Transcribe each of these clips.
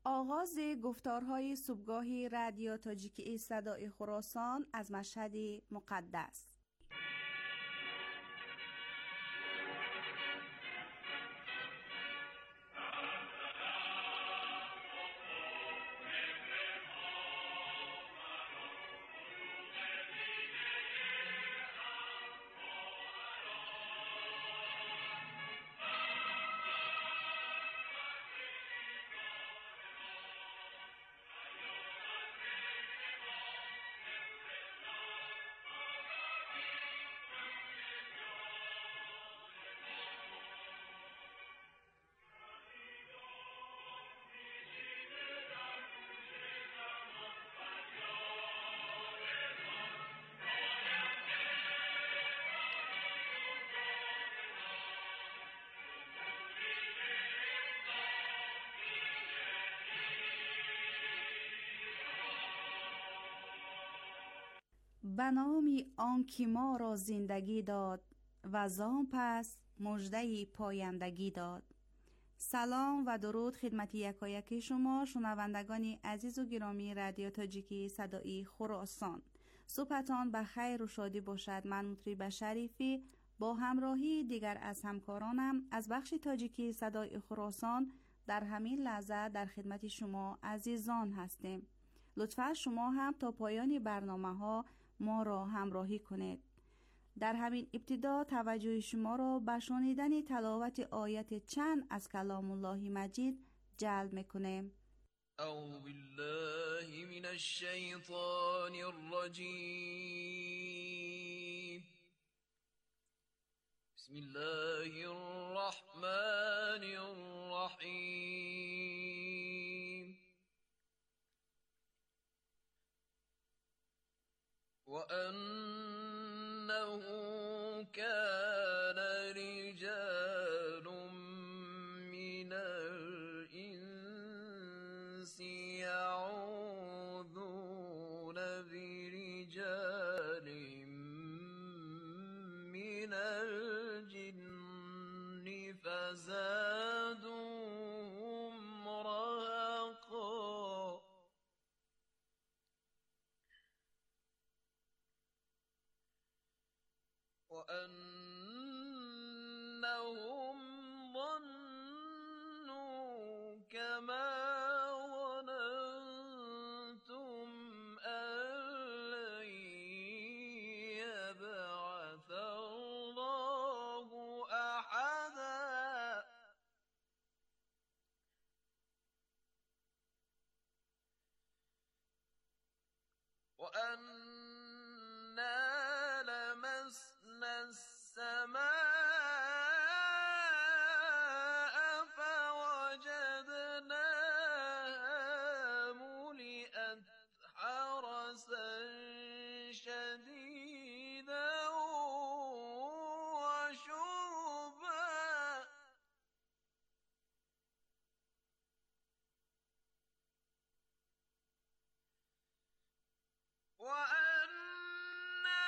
آغاز گفتارهای صبحگاهی رادیو تاجیکی صدای خراسان از مشهد مقدس. به نام آنکه ما را زندگی داد و زان پس مژده پایندگی داد. سلام و درود خدمت یکایک شما شنوندگان عزیز و گرامی رادیو تاجیکی صدای خراسان. صبحتان به خیر و شادی باشد. من مطرب شریفی با همراهی دیگر از همکارانم از بخش تاجیکی صدای خراسان در همین لحظه در خدمت شما عزیزان هستیم. لطفا شما هم تا پایان برنامه ها ما را همراهی کنید. در همین ابتدا توجه شما را به شنیدن تلاوت آیت چند از کلام الله مجید جلب میکنیم. اعوذ بالله من الشیطان الرجیم. بسم الله الرحمن الرحیم. وَأَنَّهُ كَانَ رِجَالٌ مِّنَ الْإِنسِ يَعُوذُونَ بِرِجَالٍ مِّنَ الْجِنِّ فَزَادُوهُمْ رَهَقًا. وَأَنَّهُمْ ظَنُّوا كَمَا ظَنَنتُمْ أَن لَّن يَبْعَثَ اللَّهُ أَحَدًا. وَأَنَّا لَمَسْنَا السَّمَاءَ فَوَجَدْنَاهَا مُلِئَتْ حَرَسًا شَدِيدًا وَشُهُبًا. وَأَنَّا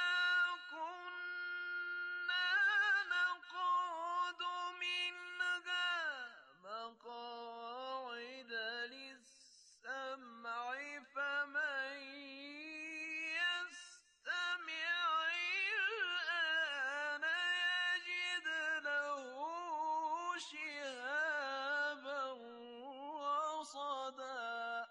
كُنَّا نَقْعُدُ مِنْهَا مَقَاعِدَ لِلسَّمْعِ فَمَن يَسْتَمِعِ الْآنَ يَجِدْ لَهُ شِهَابًا رَّصَدًا.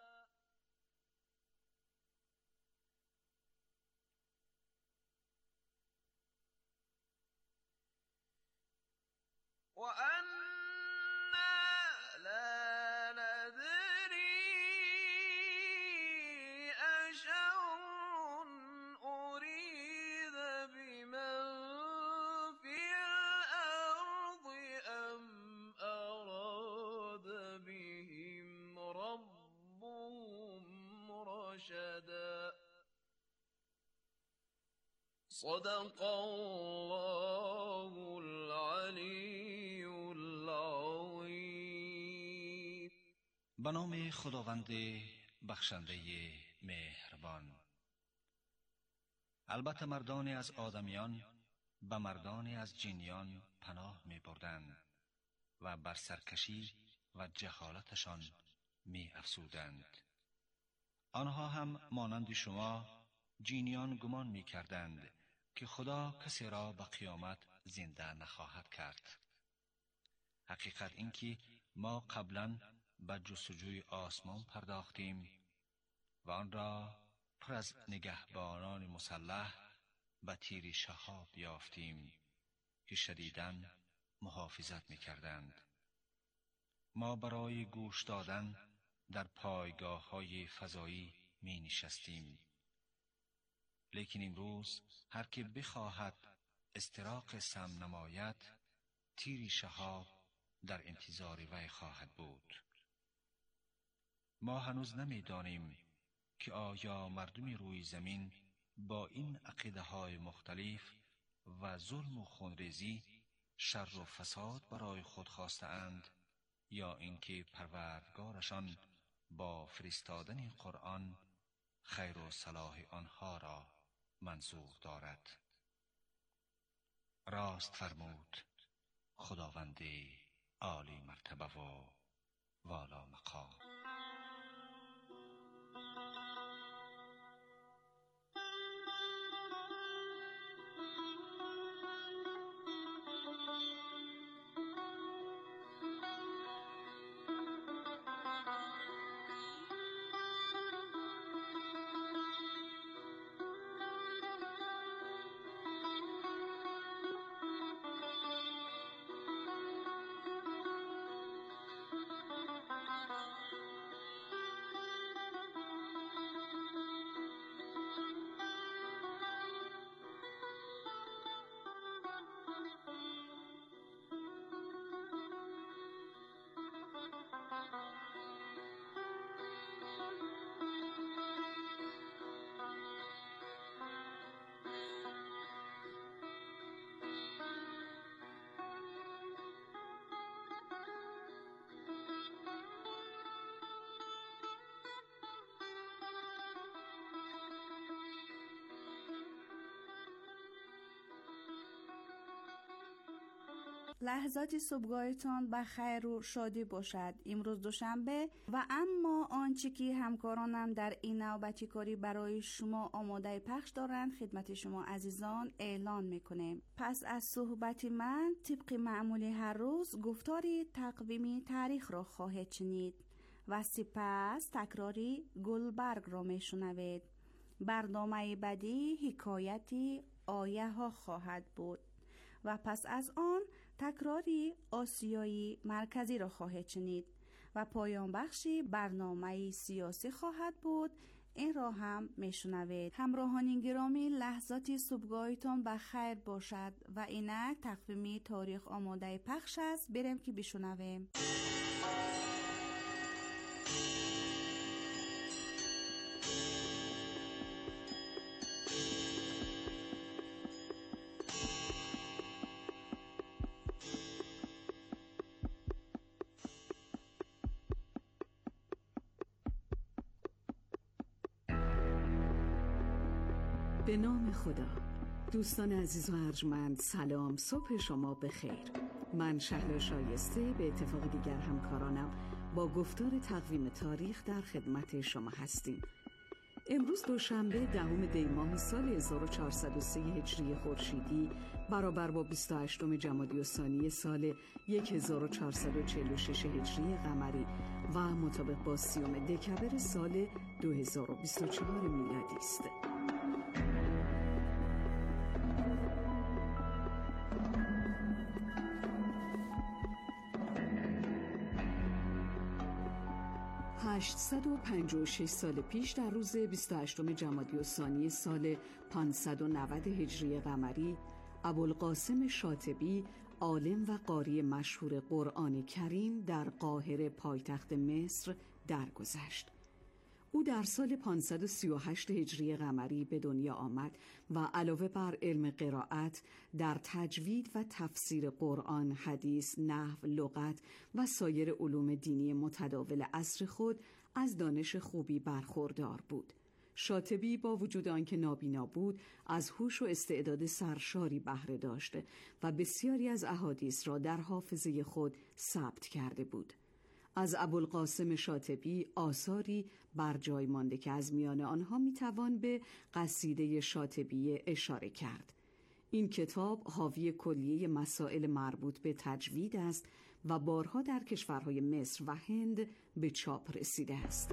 وَأَنَّا لَا نَدْرِي أَشَرٌّ أُرِيدَ بِمَن فِي الْأَرْضِ أَمْ أَرَادَ بِهِمْ رَبُّهُمْ رَشَدًا. صدق الله العلی العظیم. به نام خداوند بخشنده مهربان. البته مردانی از آدمیان به مردانی از جنیان پناه می بردند و بر سرکشی و جهالتشان می افسودند. آنها هم مانند شما جینیان گمان می کردند که خدا کسی را به قیامت زنده نخواهد کرد. حقیقت این که ما قبلا به جستجوی آسمان پرداختیم و آن را پر از نگهبانان مسلح به تیر شهاب یافتیم که شدیداً محافظت می کردند. ما برای گوش دادن در پایگاه های فضایی می نشستیم، لیکن امروز هر که بخواهد استراق سم نماید، تیر شهاب در انتظار وی خواهد بود. ما هنوز نمی دانیم که آیا مردم روی زمین با این عقیده های مختلف و ظلم و خونریزی شر و فساد برای خود خواسته اند یا اینکه پروردگارشان با فرستادن قرآن خیر و صلاح آنها را منظور دارد. راست فرمود خداوند عالی مرتبه و والا مقام. لحظات صبحگاهتان به خیر و شادی باشد. امروز دوشنبه و اما آنچه که همکارانم در این نوبتی کاری برای شما آماده پخش دارند خدمت شما عزیزان اعلان میکنیم. پس از صحبت من طبق معمول هر روز گفتاری تقویمی تاریخ را خواهید شنید و سپس تکراری گلبرگ را میشنوید. برنامه بعدی حکایتی آیه ها خواهد بود و پس از آن تکراری آسیایی مرکزی را خواهید شنید و پایان بخشی برنامه سیاسی خواهد بود. این را هم میشنوید. همراهان گرامی، لحظات صبحگاهتان به خیر باشد و اینک تقویمی تاریخ آماده پخش است. بریم که بشنویم. به نام خدا. دوستان عزیز و ارجمند، سلام، صبح شما بخیر. من شهلا شایسته به اتفاق دیگر همکارانم با گفتار تقویم تاریخ در خدمت شما هستیم. امروز دوشنبه 10 دی ماه سال 1403 هجری خورشیدی برابر با 28 جمادی الثانی سال 1446 هجری قمری و مطابق با 30 دکبر سال 2024 میلادی است. هشتصد و 56 سال پیش در روز 28 جمادی الثانی سال 590 هجری قمری ابوالقاسم شاطبی، عالم و قاری مشهور قرآن کریم، در قاهره پایتخت مصر درگذشت. او در سال 538 هجری قمری به دنیا آمد و علاوه بر علم قرائت در تجوید و تفسیر قرآن، حدیث، نحو، لغت و سایر علوم دینی متداول عصر خود از دانش خوبی برخوردار بود. شاطبی با وجود آنکه نابینا بود، از هوش و استعداد سرشاری بهره داشته و بسیاری از احادیث را در حافظه خود ثبت کرده بود. از ابوالقاسم شاطبی آثاری بر جای مانده که از میان آنها میتوان به قصیده شاطبیه اشاره کرد. این کتاب حاوی کلیه مسائل مربوط به تجوید است و بارها در کشورهای مصر و هند به چاپ رسیده است.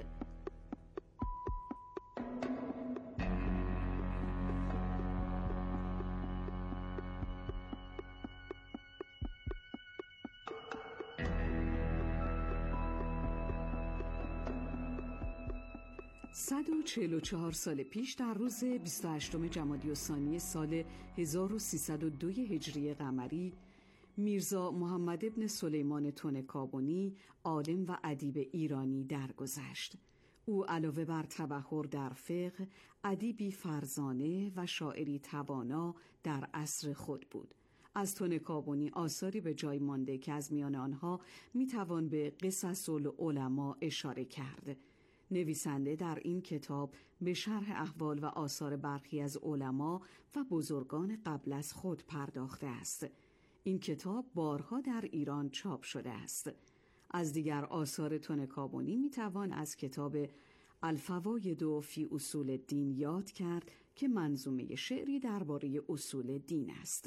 صد و 44 سال پیش در روز 28 جمادی الثانی سال 1302 هجری قمری، میرزا محمد ابن سلیمان طنکابنی، عالم و ادیب ایرانی درگذشت. او علاوه بر تبحر در فقه، ادیبی فرزانه و شاعری توانا در عصر خود بود. از طنکابنی آثاری به جای مانده که از میان آنها میتوان به قصص العلماء اشاره کرد. نویسنده در این کتاب به شرح احوال و آثار برخی از علما و بزرگان قبل از خود پرداخته است. این کتاب بارها در ایران چاپ شده است. از دیگر آثار طنکابنی میتوان از کتاب الفواید فی اصول الدین یاد کرد که منظومه شعری درباره اصول دین است.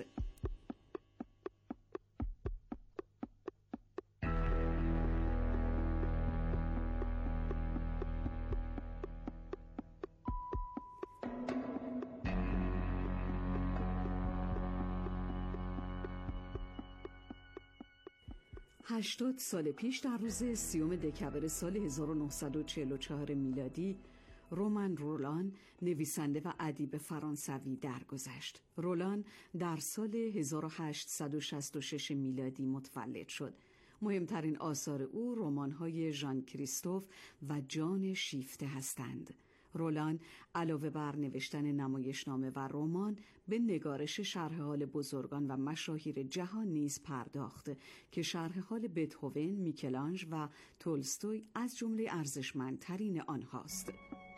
هشتاد سال پیش در روز 30 دکبر سال 1944 میلادی، رومن رولان، نویسنده و ادیب فرانسوی درگذشت. رولان در سال 1866 میلادی متولد شد. مهمترین آثار او رمان‌های ژان کریستوف و جان شیفته هستند. رولان علاوه بر نوشتن نمایشنامه و رمان به نگارش شرح حال بزرگان و مشاهیر جهان نیز پرداخت که شرح حال بتهوون، میکلانژ و تولستوی از جمله ارزشمندترین آنهاست.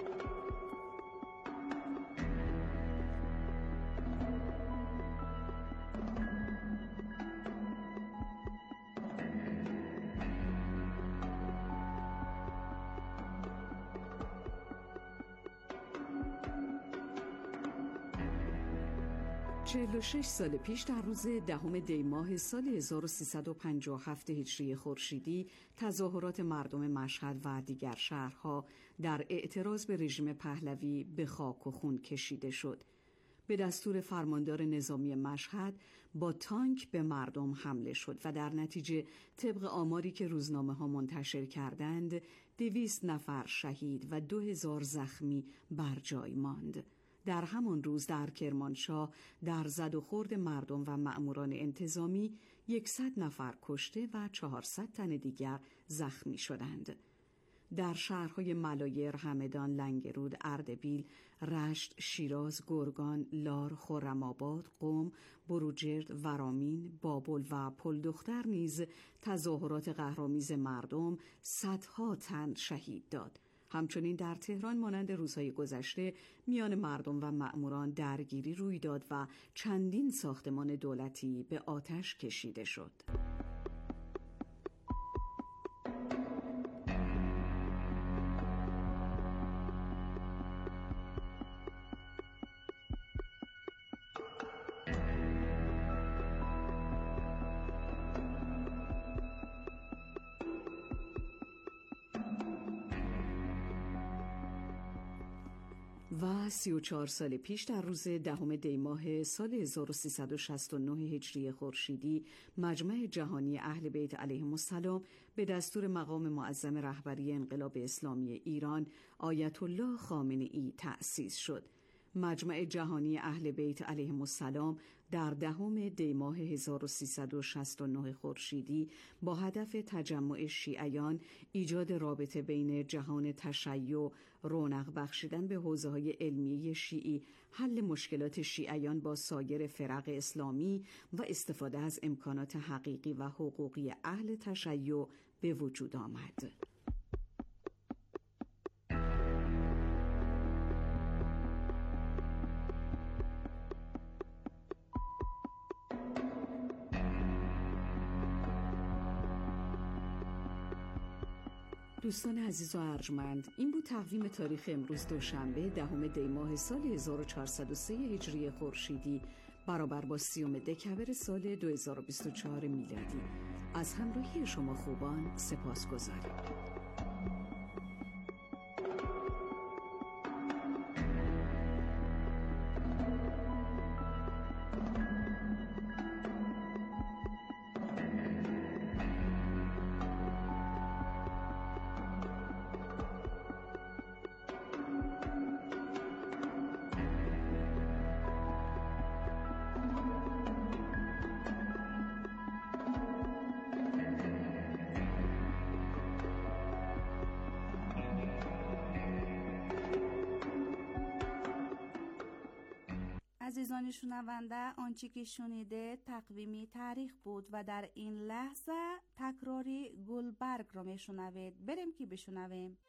چهل و 46 سال پیش در روز 10 دی ماه سال 1357 هجری خورشیدی، تظاهرات مردم مشهد و دیگر شهرها در اعتراض به رژیم پهلوی به خاک و خون کشیده شد. به دستور فرماندار نظامی مشهد با تانک به مردم حمله شد و در نتیجه طبق آماری که روزنامه‌ها منتشر کردند 200 نفر شهید و 2000 زخمی بر جای ماند. در همان روز در کرمانشاه در زد و خورد مردم و مأموران انتظامی 100 نفر کشته و 400 تن دیگر زخمی شدند. در شهرهای ملایر، همدان، لنگرود، اردبیل، رشت، شیراز، گرگان، لار، خرم‌آباد، قم، بروجرد، ورامین، بابل و پلدختر نیز تظاهرات قهرآمیز مردم صدها تن شهید داد. همچنین در تهران مانند روزهای گذشته میان مردم و مأموران درگیری روی داد و چندین ساختمان دولتی به آتش کشیده شد. و 34 سال پیش در روز 10 دی ماه سال 1369 هجری خورشیدی، مجمع جهانی اهل بیت علیهم السلام به دستور مقام معظم رهبری انقلاب اسلامی ایران آیت الله خامنه‌ای تأسیس شد. مجمع جهانی اهل بیت علیهم السلام در 10 دی ماه 1369 خورشیدی با هدف تجمع شیعیان، ایجاد رابطه بین جهان تشیع، رونق بخشیدن به حوزه‌های علمیه شیعی، حل مشکلات شیعیان با سایر فرق اسلامی و استفاده از امکانات حقیقی و حقوقی اهل تشیع به وجود آمد. دوستان عزیز و ارجمند، این بود تقویم تاریخ امروز دوشنبه 10 دی ماه سال 1403 هجری خورشیدی برابر با 30 دکبر سال 2024 میلادی. از همراهی شما خوبان سپاسگزاریم. عزیزان شنونده، آنچه که شنیده تقویمی تاریخ بود و در این لحظه تکراری گلبرگ را میشنوید. بریم که بشنویم.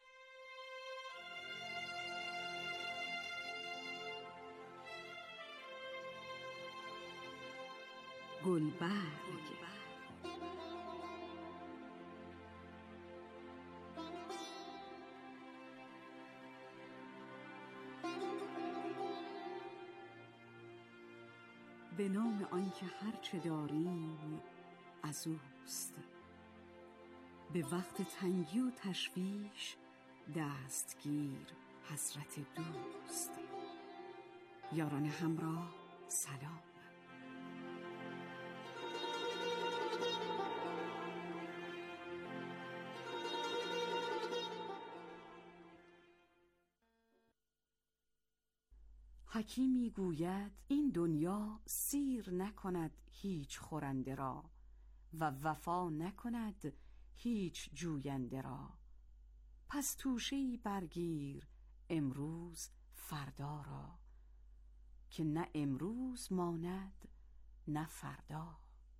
گلبرگ. به نام آنکه هرچه داریم از اوست، به وقت تنگی و تشویش دستگیر حضرت دوست. یاران همراه سلام. حکیمی گوید این دنیا سیر نکند هیچ خورنده را و وفا نکند هیچ جوینده را. پس توشه‌ای برگیر امروز فردا را، که نه امروز ماند نه فردا.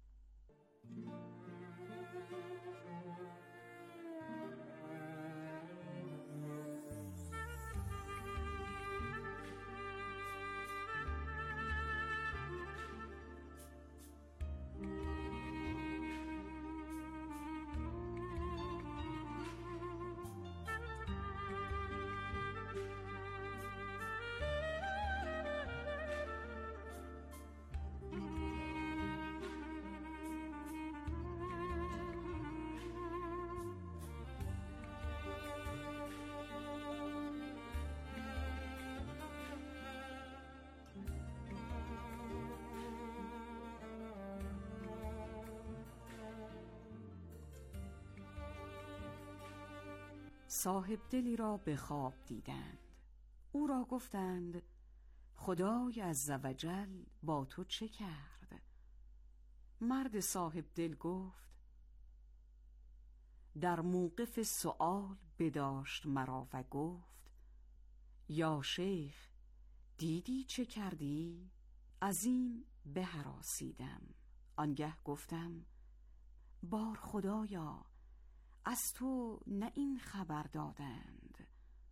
صاحب دلی را به خواب دیدند. او را گفتند خدای عزوجل با تو چه کرد؟ مرد صاحب دل گفت در موقف سؤال بداشت مرا و گفت یا شیخ دیدی چه کردی؟ از این بهراسیدم. آنگه گفتم بار خدایا از تو نه این خبر دادند.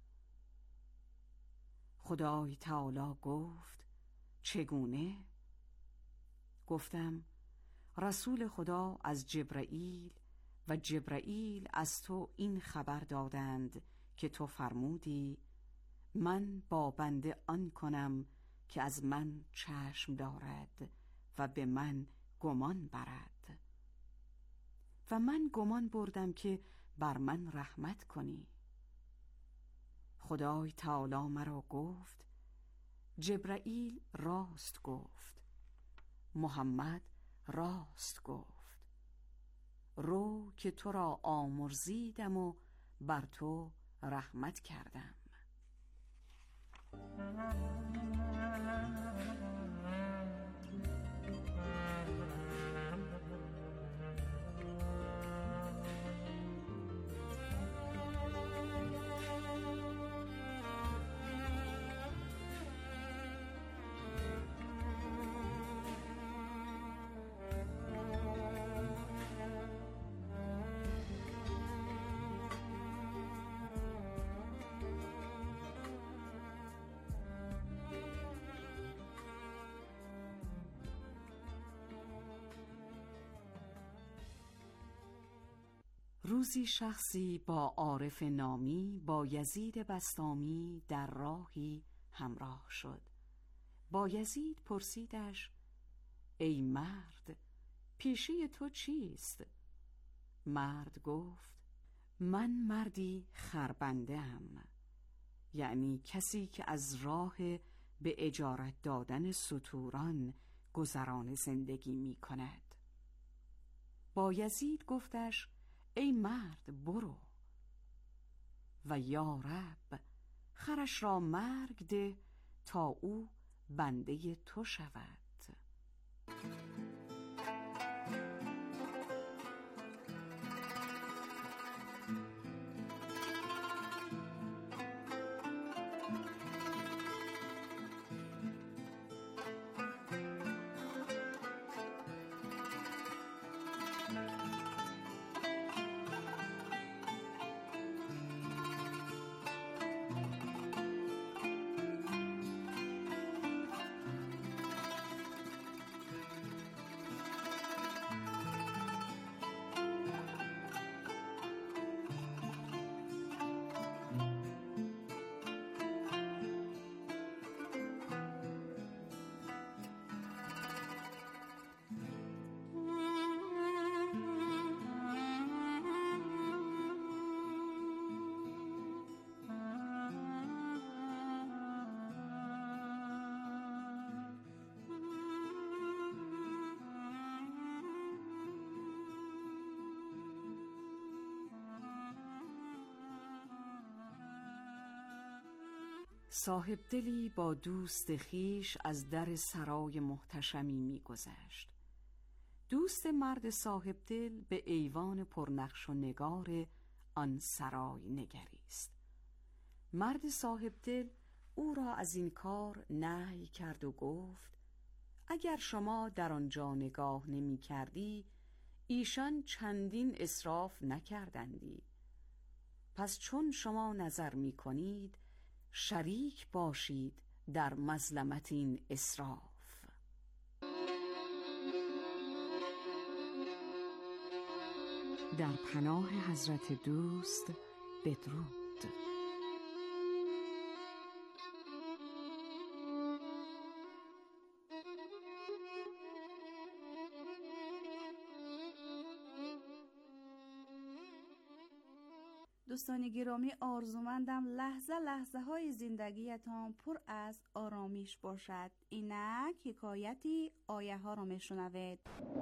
خدای تعالی گفت چگونه؟ گفتم رسول خدا از جبرائیل و جبرائیل از تو این خبر دادند که تو فرمودی من با بنده آن کنم که از من چشم دارد و به من گمان برد، و من گمان بردم که بر من رحمت کنی. خدای تعالی مرا گفت جبرائیل راست گفت، محمد راست گفت. رو که تو را آمرزیدم و بر تو رحمت کردم. روزی شخصی با عارف نامی بایزید بسطامی در راهی همراه شد. بایزید پرسیدش: ای مرد، پیشه تو چیست؟ مرد گفت: من مردی خربنده ام، یعنی کسی که از راه به اجارت دادن ستوران گذران زندگی می کند. بایزید گفتش: ای مرد، برو و یا رب، خرش را مرگ ده تا او بنده تو شود. صاحب دلی با دوست خیش از در سرای محتشمی می گذشت. دوست مرد صاحب دل به ایوان پرنقش و نگار آن سرای نگریست. مرد صاحب دل او را از این کار نهی کرد و گفت: اگر شما در آنجا نگاه نمی کردی، ایشان چندین اسراف نکردندی. پس چون شما نظر می کنید، شریک باشید در مظلمت این اسراف. در پناه حضرت دوست بدرود. دوستان گرامی، آرزومندم لحظه لحظه های زندگیتان پر از آرامش باشد. اینک حکایتی آیه ها را می شنوید.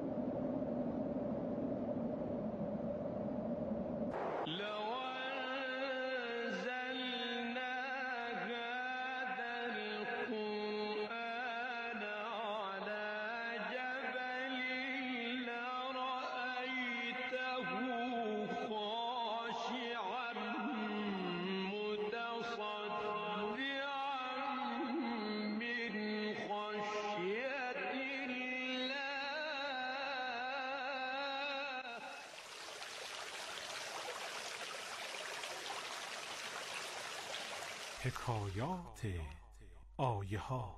حکایات آیه ها.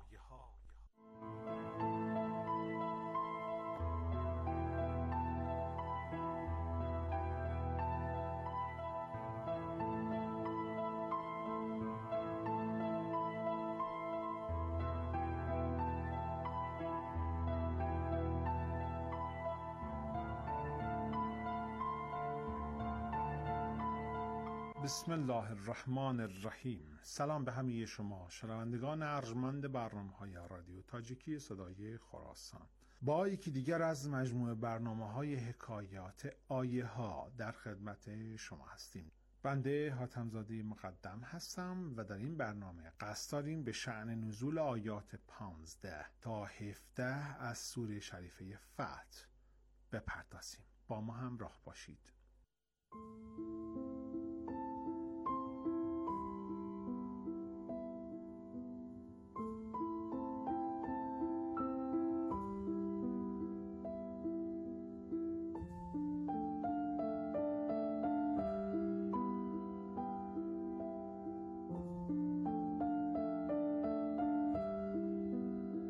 بسم الله الرحمن الرحیم. سلام به همه شما شنوندگان ارجمند برنامه‌های رادیو تاجیکی صدای خراسان. با یکی دیگر از مجموعه برنامه‌های حکایات آیه ها در خدمت شما هستیم. بنده حاتم‌زاده مقدم هستم و در این برنامه قصد داریم به شأن نزول آیات 15 تا 17 از سوره شریفه فتح بپردازیم. با ما همراه باشید.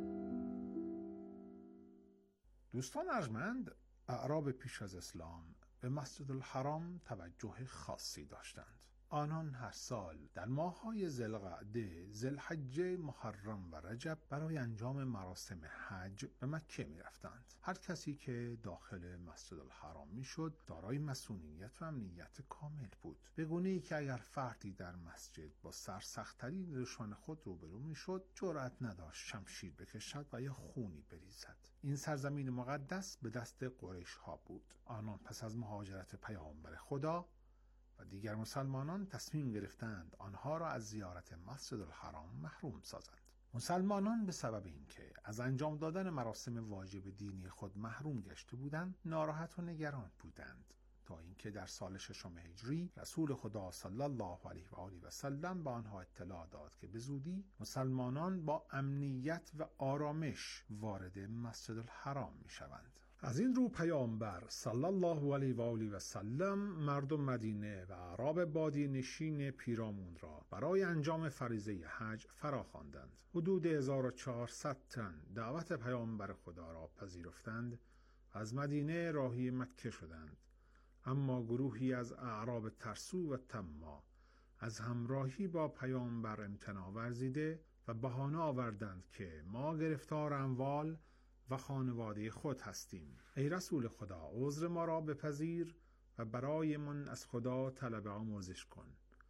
دوستان ارجمند، اعراب پیش از اسلام به مسجد الحرام توجه خاصی داشتند. آنان هر سال در ماه‌های ذوالقعده، ذوالحجه، محرم و رجب برای انجام مراسم حج به مکه می‌رفتند. هر کسی که داخل مسجد الحرام می‌شد دارای مسئولیت و امنیت کامل بود، به گونه‌ای که اگر فردی در مسجد با سرسخت‌ترین دشمن خود روبرو می‌شد جرأت نداشت شمشیر بکشد و یا خونی بریزد. این سرزمین مقدس به دست قریش‌ها بود. آنان پس از مهاجرت پیامبر خدا و دیگر مسلمانان تصمیم گرفتند آنها را از زیارت مسجد الحرام محروم سازند. مسلمانان به سبب اینکه از انجام دادن مراسم واجب دینی خود محروم گشته بودند ناراحت و نگران بودند، تا اینکه در سال 6 هجری رسول خدا صلی الله علیه و آله و سلم به آنها اطلاع داد که به زودی مسلمانان با امنیت و آرامش وارد مسجد الحرام می شوند. از این رو پیامبر صلی الله علیه و آله و سلم مردم مدینه و اعراب بادیه نشین پیرامون را برای انجام فریضه حج فراخواندند. حدود 1400 تن دعوت پیامبر خدا را پذیرفتند و از مدینه راهی مکه شدند. اما گروهی از اعراب ترسو و طماع از همراهی با پیامبر امتناع ورزیده و بهانه آوردند که ما گرفتار اموال و خانواده خود هستیم. ای رسول خدا، عذر ما را بپذیر و برای من از خدا طلب آمرزش کن.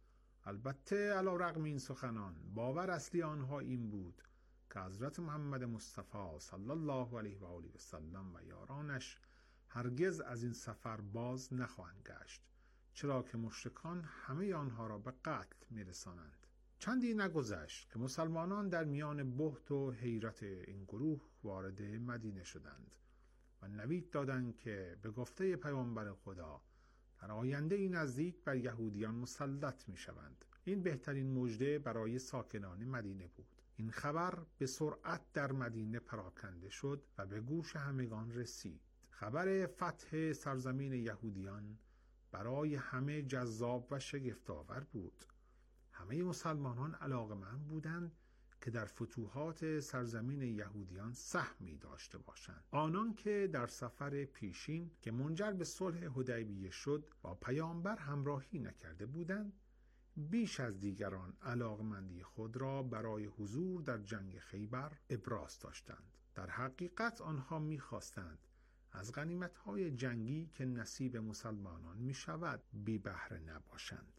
البته علی رغم این سخنان باور اصلی آنها این بود که حضرت محمد مصطفی صلی الله علیه و آله و سلم و یارانش هرگز از این سفر باز نخواهند گشت، چرا که مشرکان همه آنها را به قتل میرسانند. چندی نگذشت که مسلمانان در میان بهت و حیرت این گروه وارد مدینه شدند و نوید دادند که به گفته پیامبر خدا در آینده این نزدیک بر یهودیان مسلط می شوند. این بهترین مژده برای ساکنان مدینه بود. این خبر به سرعت در مدینه پراکنده شد و به گوش همگان رسید. خبر فتح سرزمین یهودیان برای همه جذاب و شگفت‌آور بود. همه مسلمانان علاقه‌مند بودند که در فتوحات سرزمین یهودیان سهمی داشته باشند. آنان که در سفر پیشین که منجر به صلح حدیبیه شد با پیامبر همراهی نکرده بودند، بیش از دیگران علاقمندی خود را برای حضور در جنگ خیبر ابراز داشتند. در حقیقت آنها می‌خواستند از غنیمت‌های جنگی که نصیب مسلمانان می‌شود بی بهره نباشند.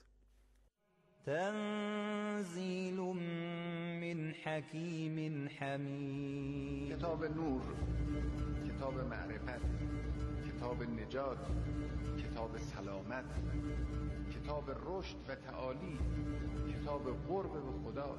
تنزیل من حکیم حمید. کتاب نور، کتاب معرفت، کتاب نجات، کتاب سلامت، کتاب رشد و تعالی، کتاب قرب به خدا.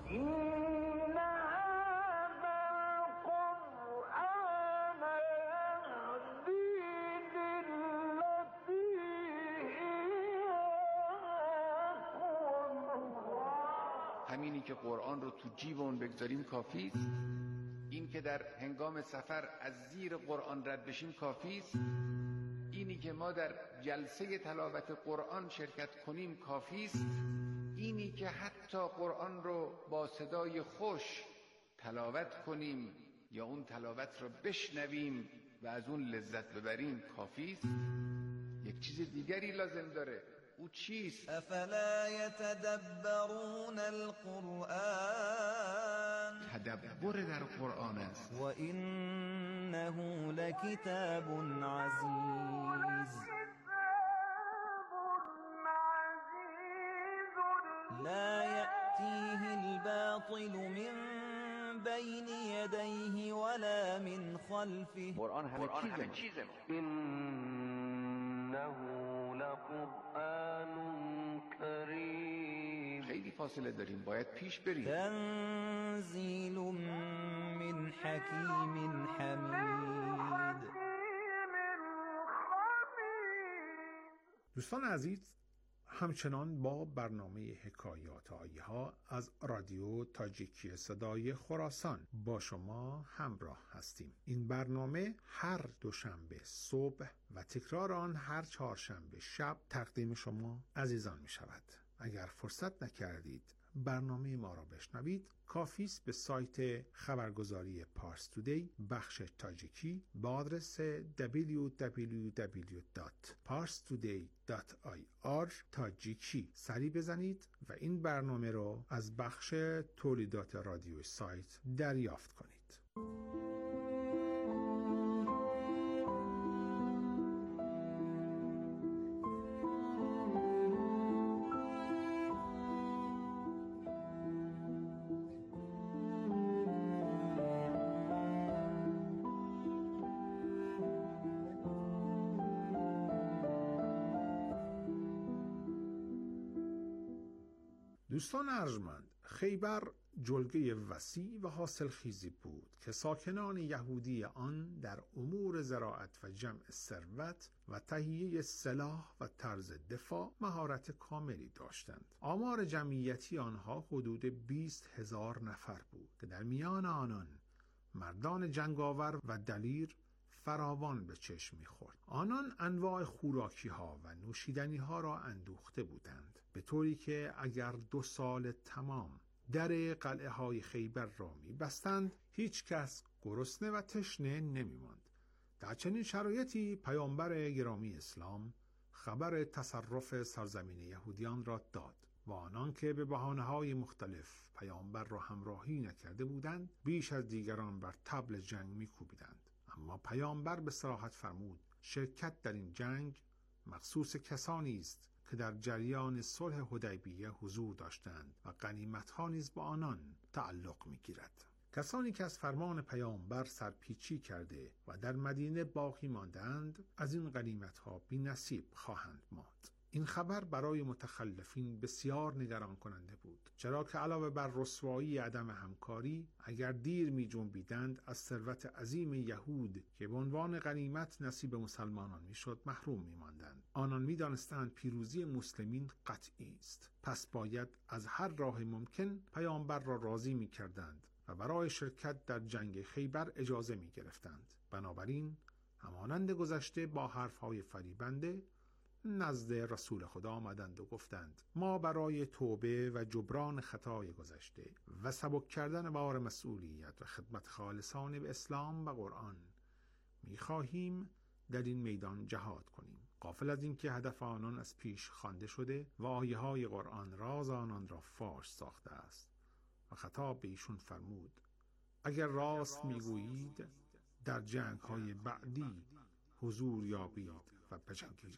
همینی که قرآن رو تو جیبمون بگذاریم کافیست. این که در هنگام سفر از زیر قرآن رد بشیم کافیست. اینی که ما در جلسه تلاوت قرآن شرکت کنیم کافیست. اینی که حتی قرآن رو با صدای خوش تلاوت کنیم یا اون تلاوت رو بشنویم و از اون لذت ببریم کافیست. یک چیز دیگری لازم داره. او چیست؟ افلا یتدبرون القرآن. تدبر در قرآن است. و انه لکتاب عزیز لا یأتیه الباطل من بین یدیه ولا من خلفه. قرآن همه چیزه. إنه لقرآن کریم. خیلی فاصله داریم، باید پیش بریم. تنزیل من حکیم حمید. دوستان عزیز، همچنان با برنامه حکایات آیه‌ها از رادیو تاجیکی صدای خراسان با شما همراه هستیم. این برنامه هر دوشنبه صبح و تکرار آن هر چهارشنبه شب تقدیم شما عزیزان می شود. اگر فرصت نکردید برنامه ما را بشنوید کافی است به سایت خبرگزاری پارس تودی بخش تاجیکی با آدرس www.parstoday.ir تاجیکی سری بزنید و این برنامه را از بخش تولیدات رادیو سایت دریافت کنید. دوستان ارجمند، خیبر جلگه وسیع و حاصل خیزی بود که ساکنان یهودی آن در امور زراعت و جمع ثروت و تهیه سلاح و طرز دفاع مهارت کاملی داشتند. آمار جمعیتی آنها حدود 20,000 نفر بود که در میان آنان مردان جنگاور و دلیر فراوان به چشم می‌خورد. آنان انواع خوراکی ها و نوشیدنی ها را اندوخته بودند، به طوری که اگر 2 سال تمام در قلعه های خیبر را می‌بستند هیچ کس گرسنه و تشنه نمی‌ماند. در چنین شرایطی پیامبر گرامی اسلام خبر تصرف سرزمین یهودیان را داد و آنان که به بهانه‌های مختلف پیامبر را همراهی نکرده بودند بیش از دیگران بر طبل جنگ می‌کوبیدند. اما پیامبر به صراحت فرمود شرکت در این جنگ مخصوص کسانی است که در جریان صلح حدیبیه حضور داشتند و غنیمت‌ها نیز با آنان تعلق می‌گیرد. کسانی که از فرمان پیامبر سرپیچی کرده و در مدینه باقی ماندند از این غنیمت‌ها بی‌نصیب خواهند ماند. این خبر برای متخلفین بسیار نگران کننده بود، چرا که علاوه بر رسوایی عدم همکاری اگر دیر می جنبیدند از ثروت عظیم یهود که به عنوان غنیمت نصیب مسلمانان می شد محروم می ماندند. آنان می دانستند پیروزی مسلمین قطعی است، پس باید از هر راه ممکن پیامبر را راضی می کردند و برای شرکت در جنگ خیبر اجازه می گرفتند. بنابراین همانند گذشته با حرفهای فریبنده نزد رسول خدا آمدند و گفتند ما برای توبه و جبران خطای گذشته و سبک کردن بار مسئولیت و خدمت خالصانه به اسلام و قرآن می‌خواهیم در این میدان جهاد کنیم، غافل از اینکه هدف آنان از پیش خوانده شده و آیه‌های قرآن راز آنان را فاش ساخته است. و خطاب به ایشون فرمود اگر راست میگویید در جنگ‌های بعدی حضور یابید و بجنگید.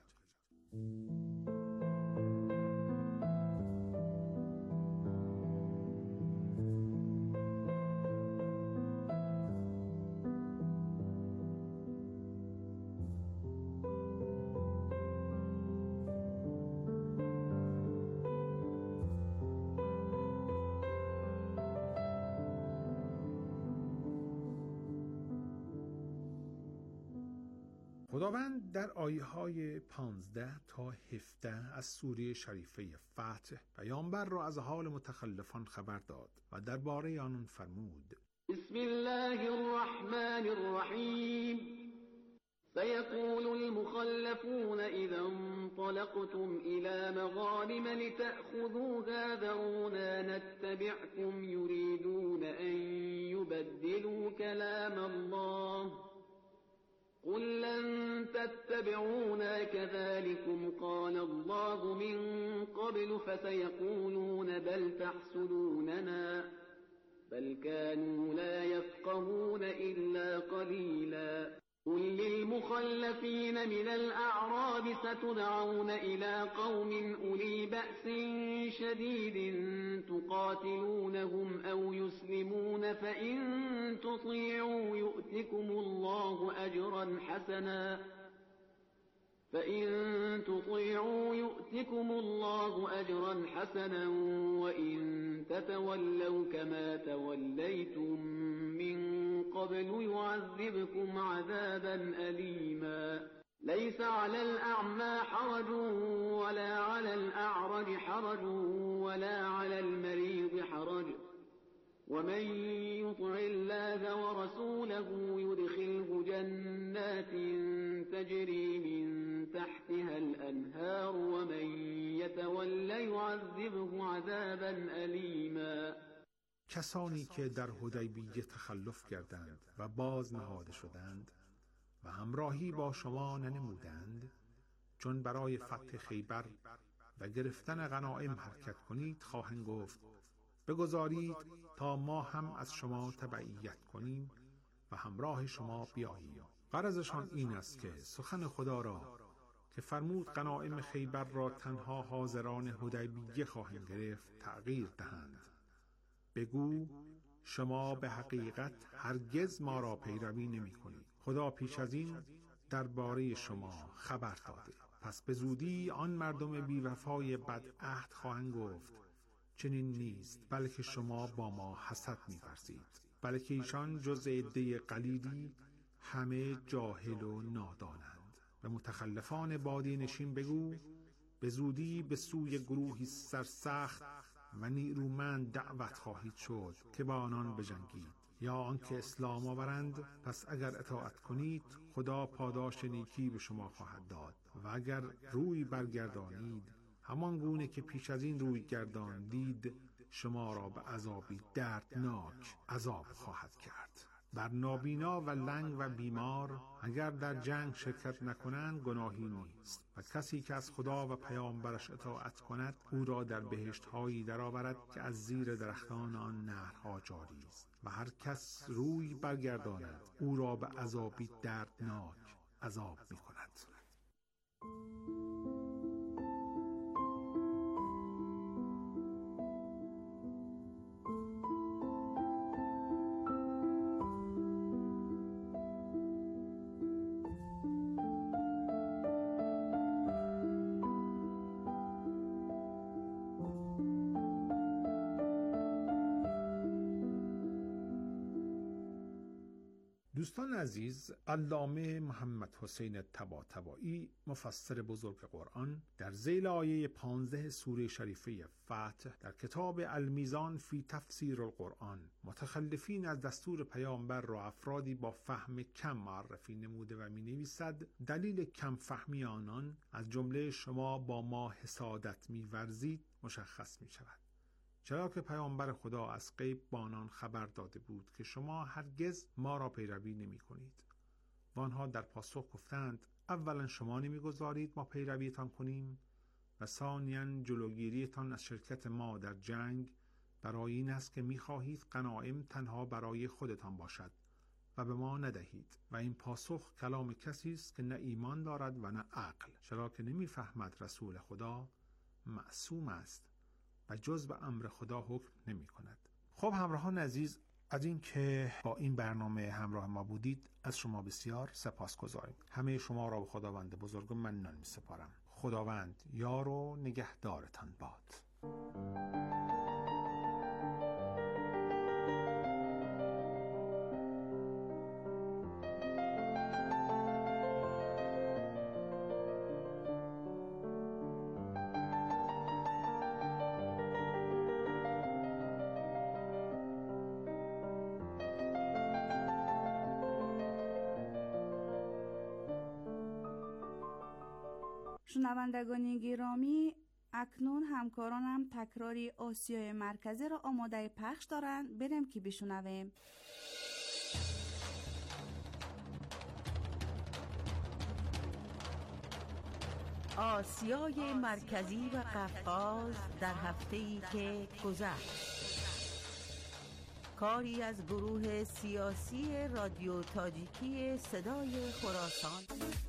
خداوند در آیه‌های 15 تا 17 از سوره شریفه فتح پیامبر را از حال متخلفان خبر داد و درباره آنان فرمود بسم الله الرحمن الرحیم سيقول المخلفون إذا انطلقتم إلى مغانم لتأخذوها ذرونا نتبعكم يريدون أن يبدلوا كلام الله قل لن تتبعونا كذلكم قال الله من قبل فسيقولون بل تحسدوننا بل كانوا لا يفقهون إلا قليلا قل للمخلفين من الأعراب ستدعون إلى قوم أولي بأس شديد تقاتلونهم أو يسلمون فإن تطيعوا يؤتكم الله أجرا حسنا وإن تتولوا كما توليتم من قبل يعذبكم عذابا أليما ليس على الأعمى حرج ولا على الأعرج حرج ولا على المريض حرج ومن يطع الله ورسوله يدخله جنات تجري من تحتها الأنهار ومن يتول يعذبه عذابا أليما. کسانی که در حدیبیه تخلف کردند و باز نهاده شدند و همراهی با شما ننمودند، چون برای فتح خیبر و گرفتن غنایم حرکت کنید، خواهند گفت بگذارید تا ما هم از شما تبعیت کنیم و همراه شما بیاییم. غرضشان این است که سخن خدا را که فرمود غنایم خیبر را تنها حاضران حدیبیه خواهند گرفت تغییر دهند. بگو شما به حقیقت هرگز ما را پیروی نمی کنید. خدا پیش از این درباره شما خبر داده. پس به زودی آن مردم بیوفای بدعهد خواهند گفت چنین نیست، بلکه شما با ما حسد می‌ورزید. بلکه ایشان جز عده قلیلی همه جاهل و نادانند. به متخلفان بادی نشین بگو به زودی به سوی گروهی سرسخت و نیرومند دعوت خواهید شد که با آنان بجنگید، یا آنکه اسلام آورند. پس اگر اطاعت کنید خدا پاداش نیکی به شما خواهد داد، و اگر روی برگردانید همان گونه که پیش از این روی گرداندید شما را به عذابی دردناک عذاب خواهد کرد. بر نابینا و لنگ و بیمار اگر در جنگ شرکت نکنند گناهی نیست، و کسی که از خدا و پیامبرش اطاعت کند او را در بهشت‌هایی درآورد که از زیر درختان آن نهرها جاری است، و هر کس روی برگرداند او را به عذابی دردناک عذاب می‌کند. دوستان عزیز، علامه محمد حسین طباطبایی مفسر بزرگ قرآن در ذیل آیه 15 سوره شریفه فتح در کتاب المیزان فی تفسیر القرآن متخلفین از دستور پیامبر را افرادی با فهم کم معرفی نموده و می نویسد دلیل کم فهمی آنان از جمله شما با ما حسادت می ورزید مشخص می شود، چرا که پیامبر خدا از غیب با آنان خبر داده بود که شما هرگز ما را پیروی نمی کنید. و آنها در پاسخ گفتند اولا شما نمیگذارید ما پیرویتان کنیم، و ثانیاً جلوگیریتان از شرکت ما در جنگ برای این است که می‌خواهید غنایم تنها برای خودتان باشد و به ما ندهید. و این پاسخ کلام کسی است که نه ایمان دارد و نه عقل، چرا که نمی‌فهمد رسول خدا معصوم است و جز به امر خدا حکم نمی کند. خب همراهان عزیز، از این که با این برنامه همراه ما بودید از شما بسیار سپاسگزاریم. همه شما را به خداوند بزرگ منان می سپارم. خداوند یار و نگهدارتان باد. شنوندگان گرامی، اکنون همکارانم تکراری آسیای مرکزی را آماده پخش دارند. بریم که بشنویم. آسیای مرکزی و قفقاز در هفته‌ای که گذشت، کاری از گروه سیاسی رادیو تاجیکی صدای خراسان.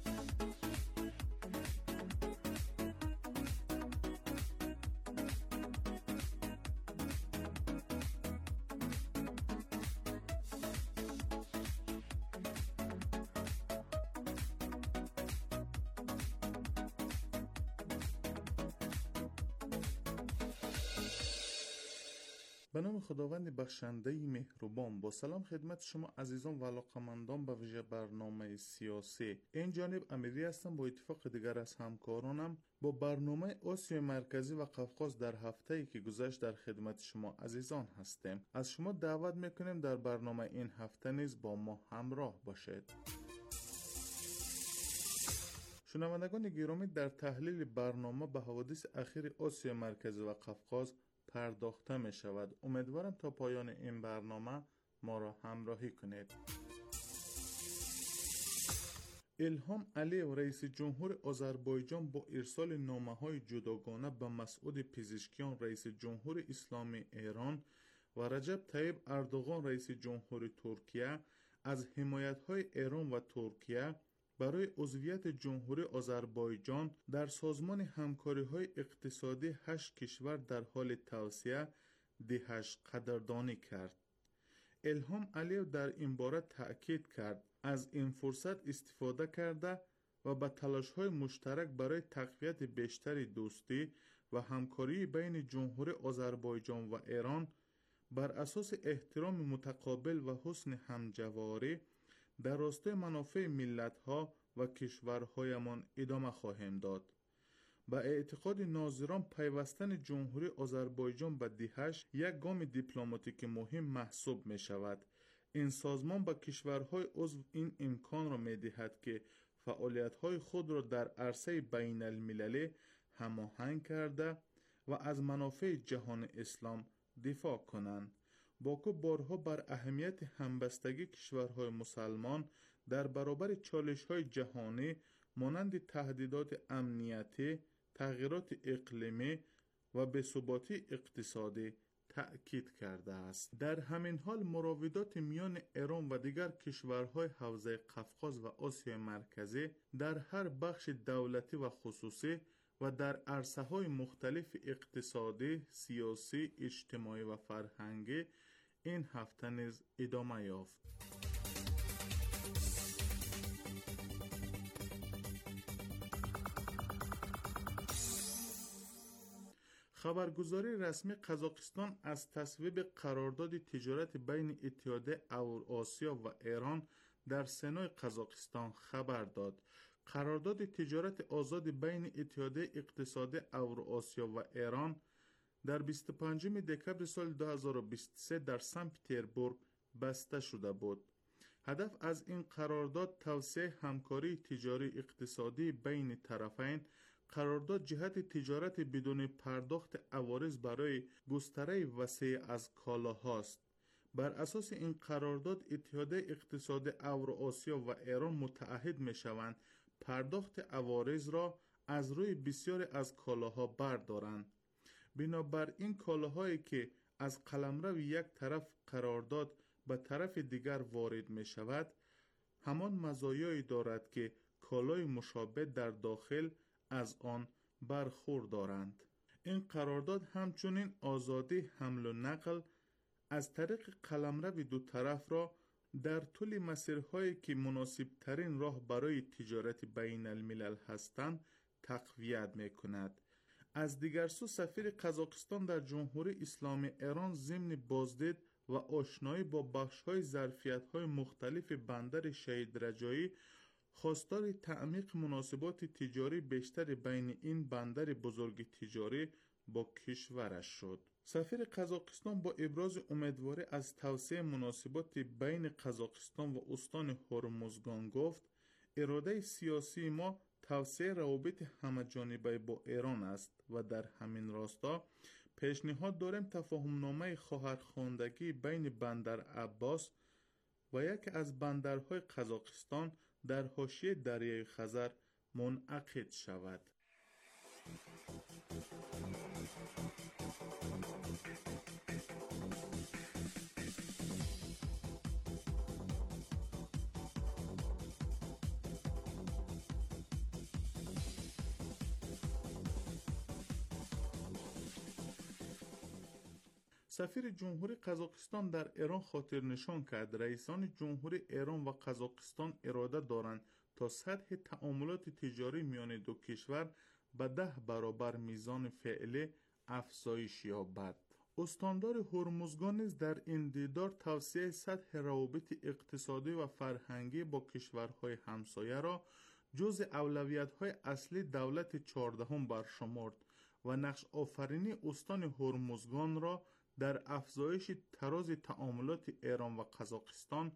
به نام خداوند بخشنده مهربان، با سلام خدمت شما عزیزان و علاقمندان به ویژه برنامه سیاسی. این جانب امیری هستم، با اتفاق دیگر از همکارانم با برنامه آسیای مرکزی و قفقاز در هفته‌ای که گذشت در خدمت شما عزیزان هستیم. از شما دعوت میکنیم در برنامه این هفته نیز با ما همراه باشید. شنوندگان گرامی، در تحلیل برنامه به حوادث اخیر آسیا مرکزی و قفقاز پرداخته می شود. امیدوارم تا پایان این برنامه ما را همراهی کنید. الهام علیو رئیس جمهور آذربایجان با ارسال نامه‌های جداگانه به مسعود پزشکیان رئیس جمهور اسلامی ایران و رجب طیب اردوغان رئیس جمهور ترکیه از حمایت‌های ایران و ترکیه برای عضویت جمهوری آذربایجان در سازمان همکاری‌های اقتصادی 8 کشور در حال توسعه دهش قدردانی کرد. الهام علیو در این باره تأکید کرد از این فرصت استفاده کرده و به تلاش‌های مشترک برای تقویت بیشتر دوستی و همکاری بین جمهوری آذربایجان و ایران بر اساس احترام متقابل و حسن همجواری در راستای منافع ملت‌ها و کشورهایمان ادامه خواهیم داد. با اعتقاد ناظران پیوستن جمهوری آذربایجان به دهش یک گام دیپلماتیک مهم محسوب می شود. این سازمان با کشورهای عضو این امکان را می دهد که فعالیت‌های خود را در عرصه بین المللی هماهنگ کرده و از منافع جهان اسلام دفاع کنند. باکو بارها بر اهمیت همبستگی کشورهای مسلمان در برابر چالش‌های جهانی مانند تهدیدات امنیتی، تغییرات اقلیمی و بی‌ثباتی اقتصادی تأکید کرده است. در همین حال مراودات میان ایران و دیگر کشورهای حوزه قفقاز و آسیا مرکزی در هر بخش دولتی و خصوصی و در عرصه‌های مختلف اقتصادی، سیاسی، اجتماعی و فرهنگی این هفته نیز ادامه یافت. خبرگزاری رسمی قزاقستان از تصویب قرارداد تجارت بین اتحادیه اوراسیا و ایران در سنای قزاقستان خبر داد. قرارداد تجارت آزاد بین اتحادیه اقتصادی اوراسیا و ایران در 25 دکبر سال 2023 در سن پترزبورگ بسته شده بود. هدف از این قرارداد توسعه همکاری تجاری اقتصادی بین طرفین. قرارداد جهت تجارت بدون پرداخت عوارض برای گستره وسیع از کالاهاست. بر اساس این قرارداد اتحادیه اقتصادی اوراسیا و ایران متعهد می شوند پرداخت عوارض را از روی بسیاری از کالاها بردارند. بنابر این کالاهایی که از قلمرو یک طرف قرارداد به طرف دیگر وارد می شود همان مزایایی دارد که کالای مشابه در داخل از آن برخوردارند. این قرارداد همچنین آزادی حمل و نقل از طریق قلمرو دو طرف را در طول مسیرهایی که مناسب ترین راه برای تجارت بین الملل هستند تقویت می کند. از دیگر سو سفیر قزاقستان در جمهوری اسلامی ایران ضمن بازدید و آشنایی با بخش‌های ظرفیت‌های مختلف بندر شهید رجایی خواستار تعمیق مناسبات تجاری بیشتر بین این بندر بزرگ تجاری با کشورش شد. سفیر قزاقستان با ابراز امیدواری از توسعه مناسبات بین قزاقستان و استان هرمزگان گفت اراده سیاسی ما توسعه روابط همه‌جانبه با ایران است و در همین راستا پیشنهاد داریم تفاهم‌نامه خواهرخواندگی بین بندر عباس و یکی از بندرهای قزاقستان در حاشیه دریای خزر منعقد شود. سفیر جمهوری قزاقستان در ایران خاطر نشان کرد رئیسان جمهوری ایران و قزاقستان اراده دارند تا سطح تعاملات تجاری میان دو کشور به 10 برابر میزان فعلی افزایش یابد. استاندار هرمزگان نیز در این دیدار توسعه سطح روابط اقتصادی و فرهنگی با کشورهای همسایه را جز اولویت‌های اصلی دولت 14 برشمرد و نقش آفرینی استان هرمزگان را در افزایش تراز تعاملات ایران و قزاقستان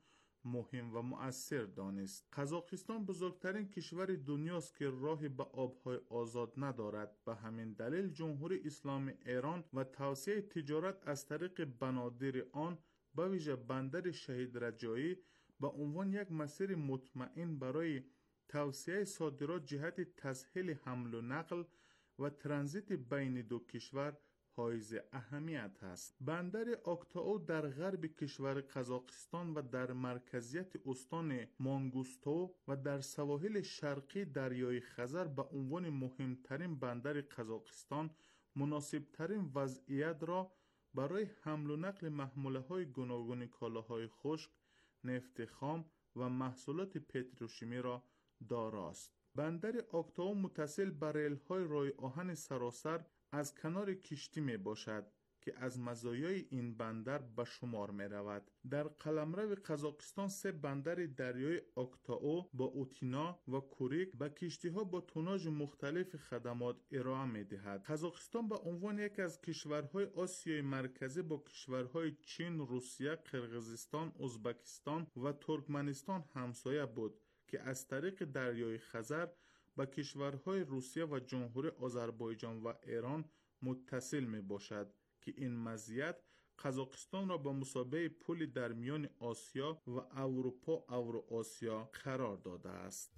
مهم و مؤثر دانست. قزاقستان بزرگترین کشور دنیاست که راهی به آبهای آزاد ندارد. به همین دلیل جمهوری اسلامی ایران و توسعه تجارت از طریق بنادر آن به ویژه بندر شهید رجایی به عنوان یک مسیر مطمئن برای توسعه صادرات جهت تسهیل حمل و نقل و ترانزیت بین دو کشور حائز اهمیت است. بندر آکتائو در غرب کشور قزاقستان و در مرکزیت استان مانگوستو و در سواحل شرقی دریای خزر به عنوان مهمترین بندر قزاقستان مناسبترین وضعیت را برای حمل و نقل محموله های گوناگون کالاهای خشک، نفت خام و محصولات پتروشیمی را داراست. بندر آکتائو متصل به ریل‌های راه آهن سراسر از کنار کشتی می باشد که از مزایای این بندر به شمار می رود. در قلمرو قزاقستان 3 بندر دریای آکتائو با اوتینا و کوریک به کشتی ها با توناژ مختلف خدمات ارائه می دهد. قزاقستان به عنوان یکی از کشورهای آسیای مرکزی با کشورهای چین، روسیه، قرقیزستان، ازبکستان و ترکمنستان همسایه بود که از طریق دریای خزر با کشورهای روسیه و جمهوری آذربایجان و ایران متصل می باشد که این مزیت قزاقستان را به مثابه پلی در میان آسیا و اروپا آسیا قرار داده است.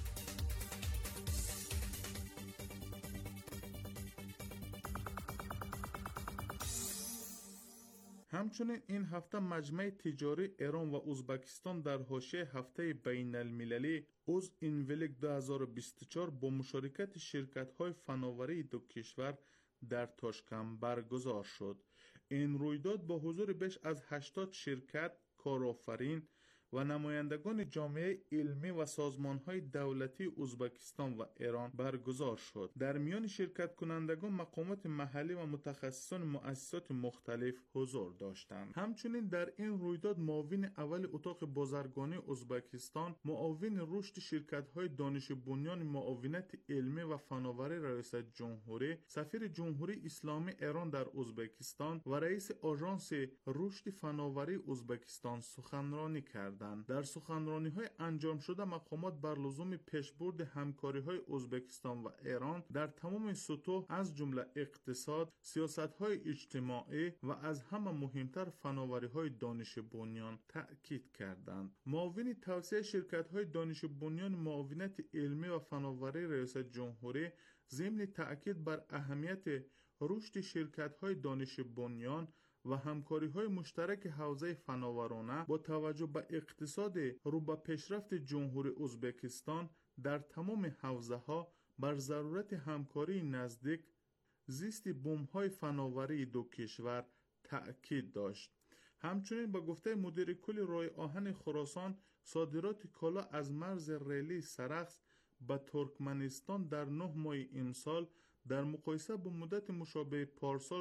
همچنین این هفته مجمع تجاری ایران و ازبکستان در حاشیه هفته بین المللی اوز اینولک 2024 با مشارکت شرکت‌های فناوری دو کشور در تاشکند برگزار شد. این رویداد با حضور بیش از 80 شرکت، کارآفرین و نمایندگان جامعه علمی و سازمان‌های دولتی ازبکستان و ایران برگزار شد. در میان شرکت کنندگان مقامات محلی و متخصصان مؤسسات مختلف حضور داشتند. همچنین در این رویداد معاون اول اتاق بازرگانی ازبکستان، معاون رشد شرکت‌های دانش بنیان معاونت علمی و فناوری ریاست جمهوری، سفیر جمهوری اسلامی ایران در ازبکستان و رئیس آژانس رشد فناوری ازبکستان سخنرانی کردند. در سخنرانی‌های انجام شده مقامات بر لزوم پیشبرد همکاری‌های ازبکستان و ایران در تمام سطوح از جمله اقتصاد، سیاست‌های اجتماعی و از همه مهمتر فناوری‌های دانش بنیان تأکید کردند. معاون توسعه شرکت‌های دانش بنیان معاونت علمی و فناوری ریاست جمهوری ضمن تأکید بر اهمیت رشد شرکت‌های دانش بنیان و همکاری‌های مشترک حوزه فناورانه با توجه به اقتصاد رو به پیشرفت جمهوری ازبکستان در تمام حوزه‌ها بر ضرورت همکاری نزدیک زیست بوم‌های فناوری دو کشور تأکید داشت. همچنین با گفته مدیر کل راه آهن خراسان، صادرات کالا از مرز ریلی سرخس به ترکمنستان در 9 ماه امسال در مقایسه با مدت مشابه پارسال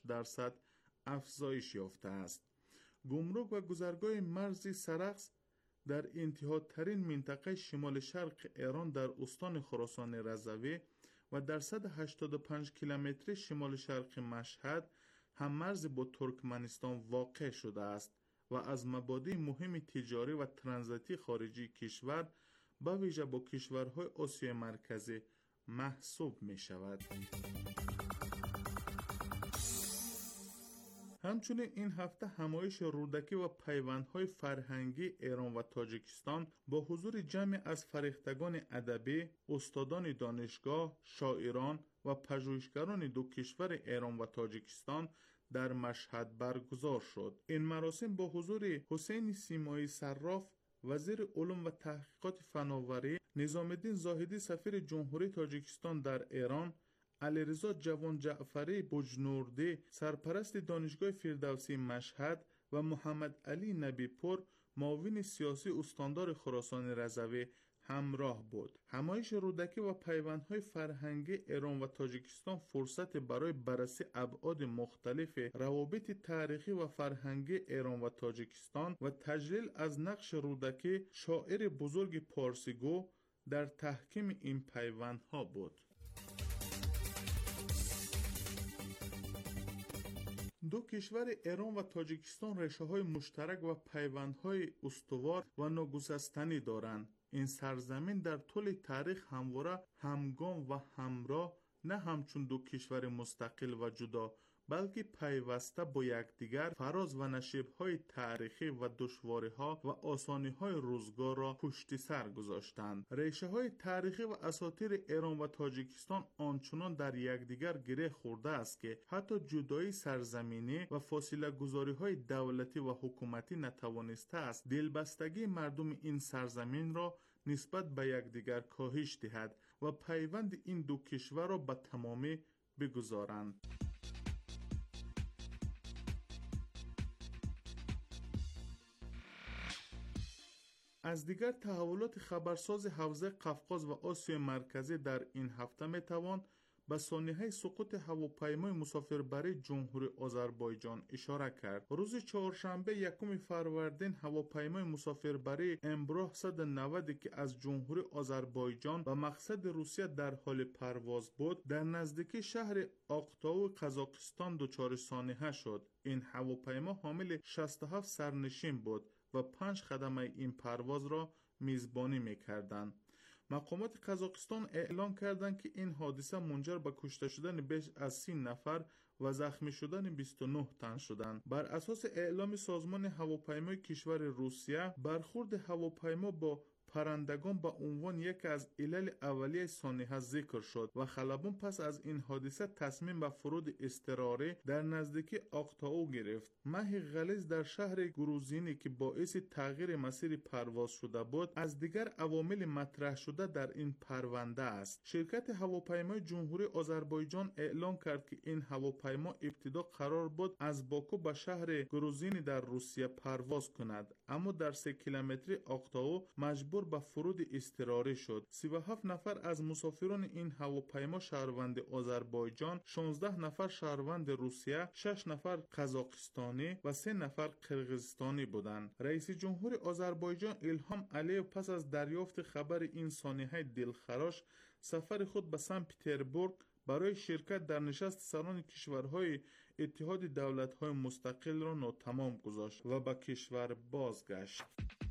6% افزایش یافته است. گمرک و گذرگاه مرزی سرخس در انتهاترین منطقه شمال شرق ایران در استان خراسان رضوی و در 185 کیلومتری شمال شرق مشهد هم مرز با ترکمنستان واقع شده است و از مبادئ مهم تجاری و ترانزیتی خارجی کشور به ویژه با کشورهای آسیای مرکزی محسوب می شود. همچنین این هفته همایش رودکی و پیوندهای فرهنگی ایران و تاجیکستان با حضور جمعی از فرهیختگان ادبی، استادان دانشگاه، شاعران و پژوهشگران دو کشور ایران و تاجیکستان در مشهد برگزار شد. این مراسم با حضور حسین سیمایی صراف، وزیر علوم و تحقیقات فناوری، نظام الدین زاهدی سفیر جمهوری تاجیکستان در ایران، علیرضا جوان جعفری بجنوردی سرپرست دانشگاه فردوسی مشهد و محمد علی نبیپور معاون سیاسی استاندار خراسان رضوی همراه بود. همایش رودکی و پیوندهای فرهنگی ایران و تاجیکستان فرصت برای بررسی ابعاد مختلف روابط تاریخی و فرهنگی ایران و تاجیکستان و تجلیل از نقش رودکی شاعر بزرگ پارسیگو در تحکیم این پیوندها بود. دو کشور ایران و تاجیکستان ریشه‌های مشترک و پیوندهای استوار و ناگسستنی دارند. این سرزمین در طول تاریخ همواره همگام و همراه نه همچون دو کشور مستقل و جدا بلکه پیوسته با یکدیگر فراز و نشیب‌های تاریخی و دشواری‌ها و آسانی‌های روزگار را پشت سر گذاشتند. ریشه‌های تاریخی و اساطیر ایران و تاجیکستان آنچنان در یکدیگر گره خورده است که حتی جدایی سرزمینی و فاصله گذاری‌های دولتی و حکومتی نتوانسته است دلبستگی مردم این سرزمین را نسبت به یکدیگر کاهش دهد و پیوند این دو کشور را به تمامی بگذارند. از دیگر تحولات خبرساز حوزه قفقاز و آسیای مرکزی در این هفته میتوان به سانحه سقوط هواپیمای مسافربری جمهوری آذربایجان اشاره کرد. روز چهارشنبه یکم فروردین هواپیمای مسافربری امبراه 190 که از جمهوری آذربایجان به مقصد روسیه در حال پرواز بود در نزدیکی شهر آقتاو قزاقستان دچار سانحه شد. این هواپیما حامل 67 سرنشین بود و 5 خدمه این پرواز را میزبانی میکردند. مقامات قزاقستان اعلام کردند که این حادثه منجر به کشته شدن بیش از 30 نفر و زخمی شدن 29 تن شدند. بر اساس اعلام سازمان هواپیمای کشور روسیه، برخورد هواپیما با پرندگان به عنوان یکی از علل اولیه سانحه ذکر شد و خلبان پس از این حادثه تصمیم به فرود اضطراری در نزدیکی آقتاو گرفت. مه غلیظ در شهر گروزینی که باعث تغییر مسیر پرواز شده بود از دیگر عوامل مطرح شده در این پرونده است. شرکت هواپیمای جمهوری آذربایجان اعلام کرد که این هواپیما ابتدا قرار بود از باکو به شهر گروزینی در روسیه پرواز کند، اما در 3 کیلومتری آقتاو مجبور به فرود اضطراری شد. 37 نفر از مسافران این هواپیما شهروند آذربایجان، 16 نفر شهروند روسیه، 6 نفر قزاقستانی و 3 نفر قرقیزستانی بودند. رئیس جمهور آذربایجان الهام علیو پس از دریافت خبر این سانحه دلخراش سفر خود به سن پترزبورگ برای شرکت در نشست سران کشورهای اتحاد دولت‌های مستقل را ناتمام گذاشت و به کشور بازگشت.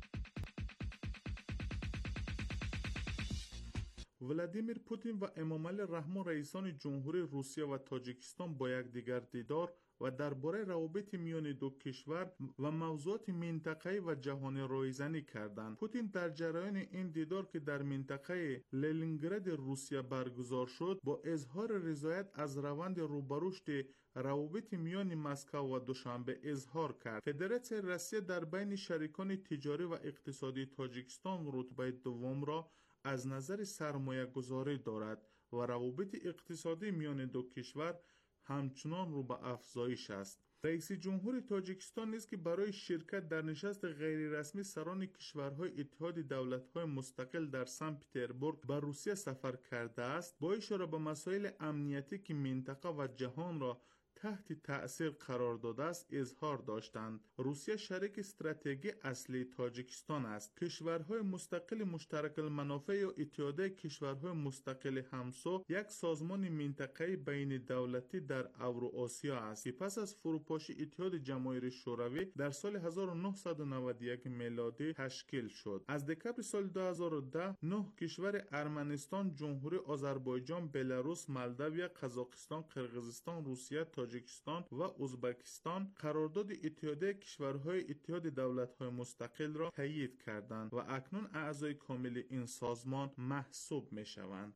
ولادیمیر پوتین و امامعلی رحمان رئیسان جمهوری روسیه و تاجیکستان با یکدیگر دیدار و درباره روابط میان دو کشور و موضوعات منطقه‌ای و جهانی رایزنی کردند. پوتین در جریان این دیدار که در منطقه لنینگراد روسیه برگزار شد با اظهار رضایت از روند روبرشت روابط میان مسکو و دوشنبه اظهار کرد. فدراسیون روسیه در بین شریکان تجاری و اقتصادی تاجیکستان رتبه دوم را از نظر سرمایه گذاری دارد و روابط اقتصادی میان دو کشور همچنان رو به افزایش است. رئیس جمهور تاجیکستان نیز که برای شرکت در نشست غیر رسمی سران کشورهای اتحاد دولت‌های مستقل در سن پترزبورگ به روسیه سفر کرده است، با اشاره به مسائل امنیتی که منطقه و جهان را تحت تأثیر قرار داده است اظهار داشتند. روسیه شریک استراتژیکی اصلی تاجیکستان است. کشورهای مستقل مشترک المنافع یا اتحادیه کشورهای مستقل همسو یک سازمان منطقه‌ای بین دولتی در اوراسیا است که پس از فروپاشی اتحاد جماهیر شوروی در سال 1991 میلادی تشکیل شد. از دکمبر سال 2010 9 کشور ارمنستان، جمهوری آذربایجان، بلاروس، مولداوی، قزاقستان، قرقیزستان، روسیه، تاجیکستان و ازبکستان قرارداد اتحادیه کشورهای اتحاد دولت‌های مستقل را تایید کردند و اکنون اعضای کامل این سازمان محسوب می‌شوند.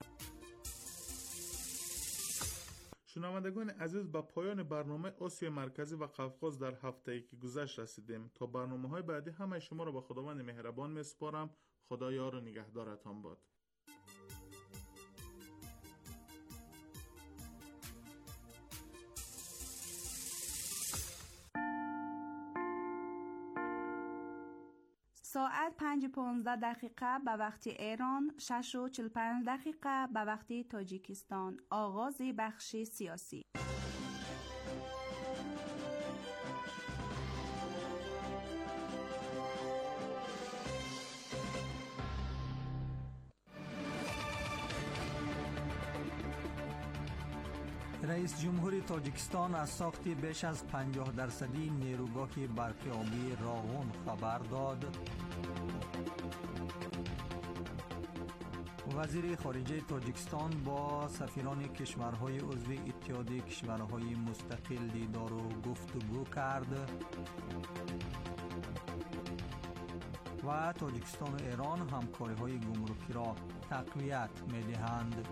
شنوندگان عزیز، به پایان برنامه آسیای مرکزی و قفقاز در هفته‌ای که گذشت رسیدیم. تا برنامه‌های بعدی همه شما را به خداوند مهربان می‌سپارم. خدا یار و نگهدارتان باد. ساعت 5:15 به وقت ایران، 6:45 به وقت تاجیکستان. آغاز بخش سیاسی. رئیس جمهوری تاجیکستان از ساخت بیش از 50% نیروگاه برق آبی راغون خبر داد. وزیر خارجه تاجیکستان با سفیران کشورهای عضو اتحاد کشورهای مستقل دیدار و گفتگو کرد. و تاجیکستان و ایران همکاری‌های گمرکی را تقویت می‌دهند.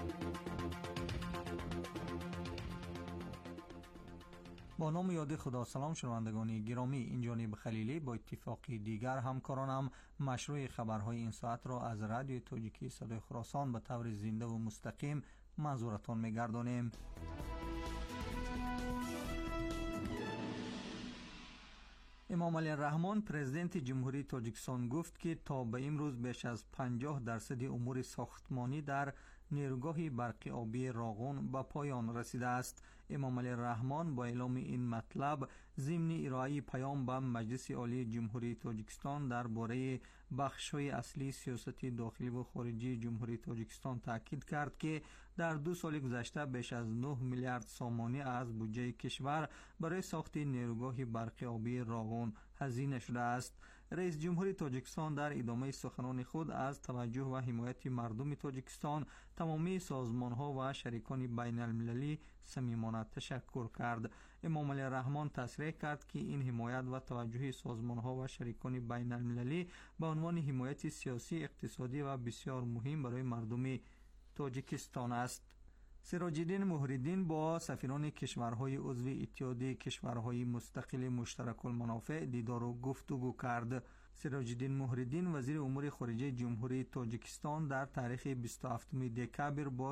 با نام یاد خدا. سلام شنوندگان گرامی، این جانب خلیلی با اتفاق دیگر همکارانم مشروع خبرهای این ساعت را از رادیو تاجیکی صدای خراسان به طور زنده و مستقیم منظورتان می‌گردانیم. امام علی الرحمن پرزیدنت جمهوری تاجیکستان گفت که تا به امروز بیش از 50% امور ساختمانی در نیروگاه برق آبی راغون به پایان رسیده است. امام علی الرحمن با اعلام این مطلب ضمن ارائه پیام به مجلس عالی جمهوری تاجیکستان درباره بخش‌های اصلی سیاست داخلی و خارجی جمهوری تاجیکستان تاکید کرد که در 2 سال گذشته بیش از 9 میلیارد سامانه از بودجه کشور برای ساخت نیروگاه برق آبی راغون هزینه شده است. رئیس جمهوری تاجیکستان در ادامه سخنان خود از توجه و حمایت مردم تاجیکستان، تمامی سازمان‌ها و شریکان بین المللی صمیمانه تشکر کرد. امام علی الرحمن تصریح کرد که این حمایت و توجه سازمان‌ها و شریکان بین المللی به عنوان حمایت سیاسی، اقتصادی و بسیار مهم برای مردم تاجیکستان است. سراج الدین محی‌الدین با سفیران کشورهای عضو اتحاد کشورهای مستقل مشترک المنافع دیدار و گفتگو کرد. سراج الدین محی‌الدین وزیر امور خارجه جمهوری تاجیکستان در تاریخ 27 دکامبر با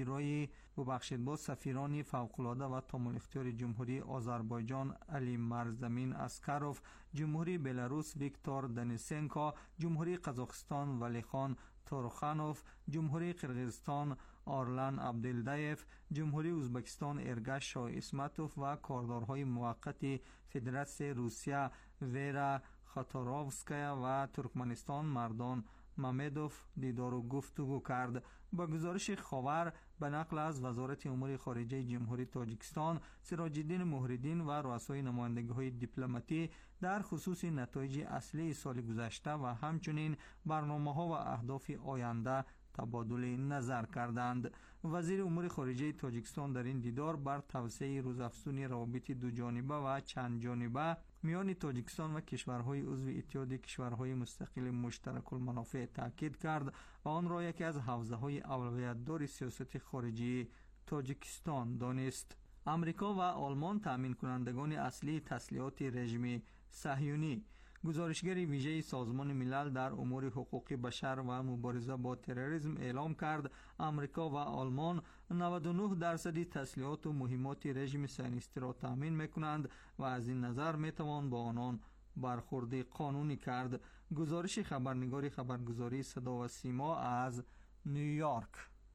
سفیران فوق‌العاده و تمام اختیار جمهوری آذربایجان علی مرزمین اسکاروف، جمهوری بلاروس ویکتور دنیسنکو، جمهوری قزاقستان ولیخان تورخانوف، جمهوری قرقیزستان آرلان عبدالدایف، جمهوری ازبکستان ارگش شاه اسمتوف و کاردارهای موقت فدراسیون روسیه ویرا خاتاروفسکایا و ترکمنستان مردان ممدوف دیدار و گفتگو کرد. با گزارش خبر به نقل از وزارت امور خارجه جمهوری تاجیکستان، سراج الدین محی‌الدین و رؤسای نمایندگی‌های دیپلماتی در خصوص نتایج اصلی سال گذشته و همچنین برنامه‌ها و اهداف آینده تبادل نظر کردند. وزیر امور خارجه تاجیکستان در این دیدار بر توسعه روزافزون روابط دو جانبه و چند جانبه میان تاجیکستان و کشورهای عضو اتحاد کشورهای مستقل مشترک المنافع تاکید کرد و آن را یکی از حوزه‌های اولویت دار سیاست خارجی تاجیکستان دانست. آمریکا و آلمان تامین کنندگان اصلی تسلیحات رژیم صهیونی. گزارشگر ویژه سازمان ملل در امور حقوق بشر و مبارزه با تروریسم اعلام کرد آمریکا و آلمان 99% تسلیحات و مهمات رژیم صهیونیستی را تامین می‌کنند و از این نظر می‌توان با آنان برخورد قانونی کرد. گزارش خبرنگار خبرگزاری صدا و سیما از نیویورک.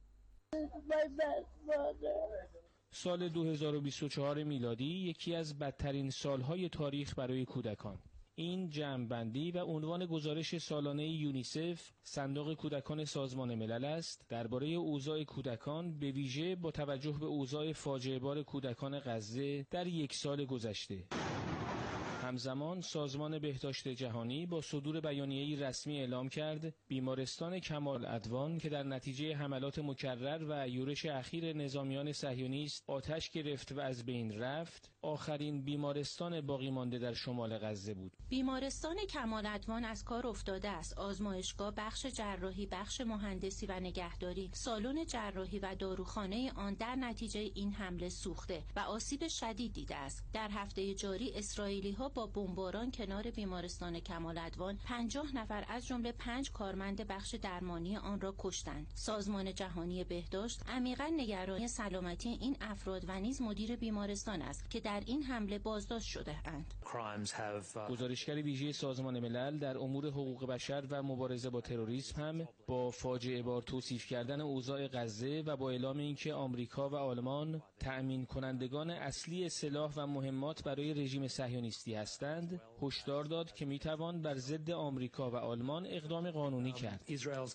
سال 2024 میلادی یکی از بدترین سالهای تاریخ برای کودکان. این جمع‌بندی و عنوان گزارش سالانه یونیسف صندوق کودکان سازمان ملل است درباره اوضاع کودکان به ویژه با توجه به اوضاع فاجعه‌بار کودکان غزه در یک سال گذشته. همزمان سازمان بهداشت جهانی با صدور بیانیه‌ای رسمی اعلام کرد بیمارستان کمال ادوان که در نتیجه حملات مکرر و یورش اخیر نظامیان صهیونیست آتش گرفت و از بین رفت، آخرین بیمارستان باقی مانده در شمال غزه بود. بیمارستان کمال ادوان از کار افتاده است. آزمایشگاه، بخش جراحی، بخش مهندسی و نگهداری، سالن جراحی و داروخانه آن در نتیجه این حمله سوخته و آسیب شدید دیده است. در هفته جاری اسرائیلی‌ها با بمباران کنار بیمارستان کمال ادوان 50 نفر از جمله 5 کارمند بخش درمانی آن را کشتند. سازمان جهانی بهداشت عمیقاً نگران سلامتی این افراد و نیز مدیر بیمارستان است که در این حمله بازداشت شده اند. گزارشگر ویژه سازمان ملل در امور حقوق بشر و مبارزه با تروریسم هم با فاجعه بار توصیف کردن اوضاع غزه و با اعلام اینکه آمریکا و آلمان تأمین کنندگان اصلی سلاح و مهمات برای رژیم صهیونیستی هستند هستند هشدار داد که میتوان بر ضد آمریکا و آلمان اقدام قانونی کرد.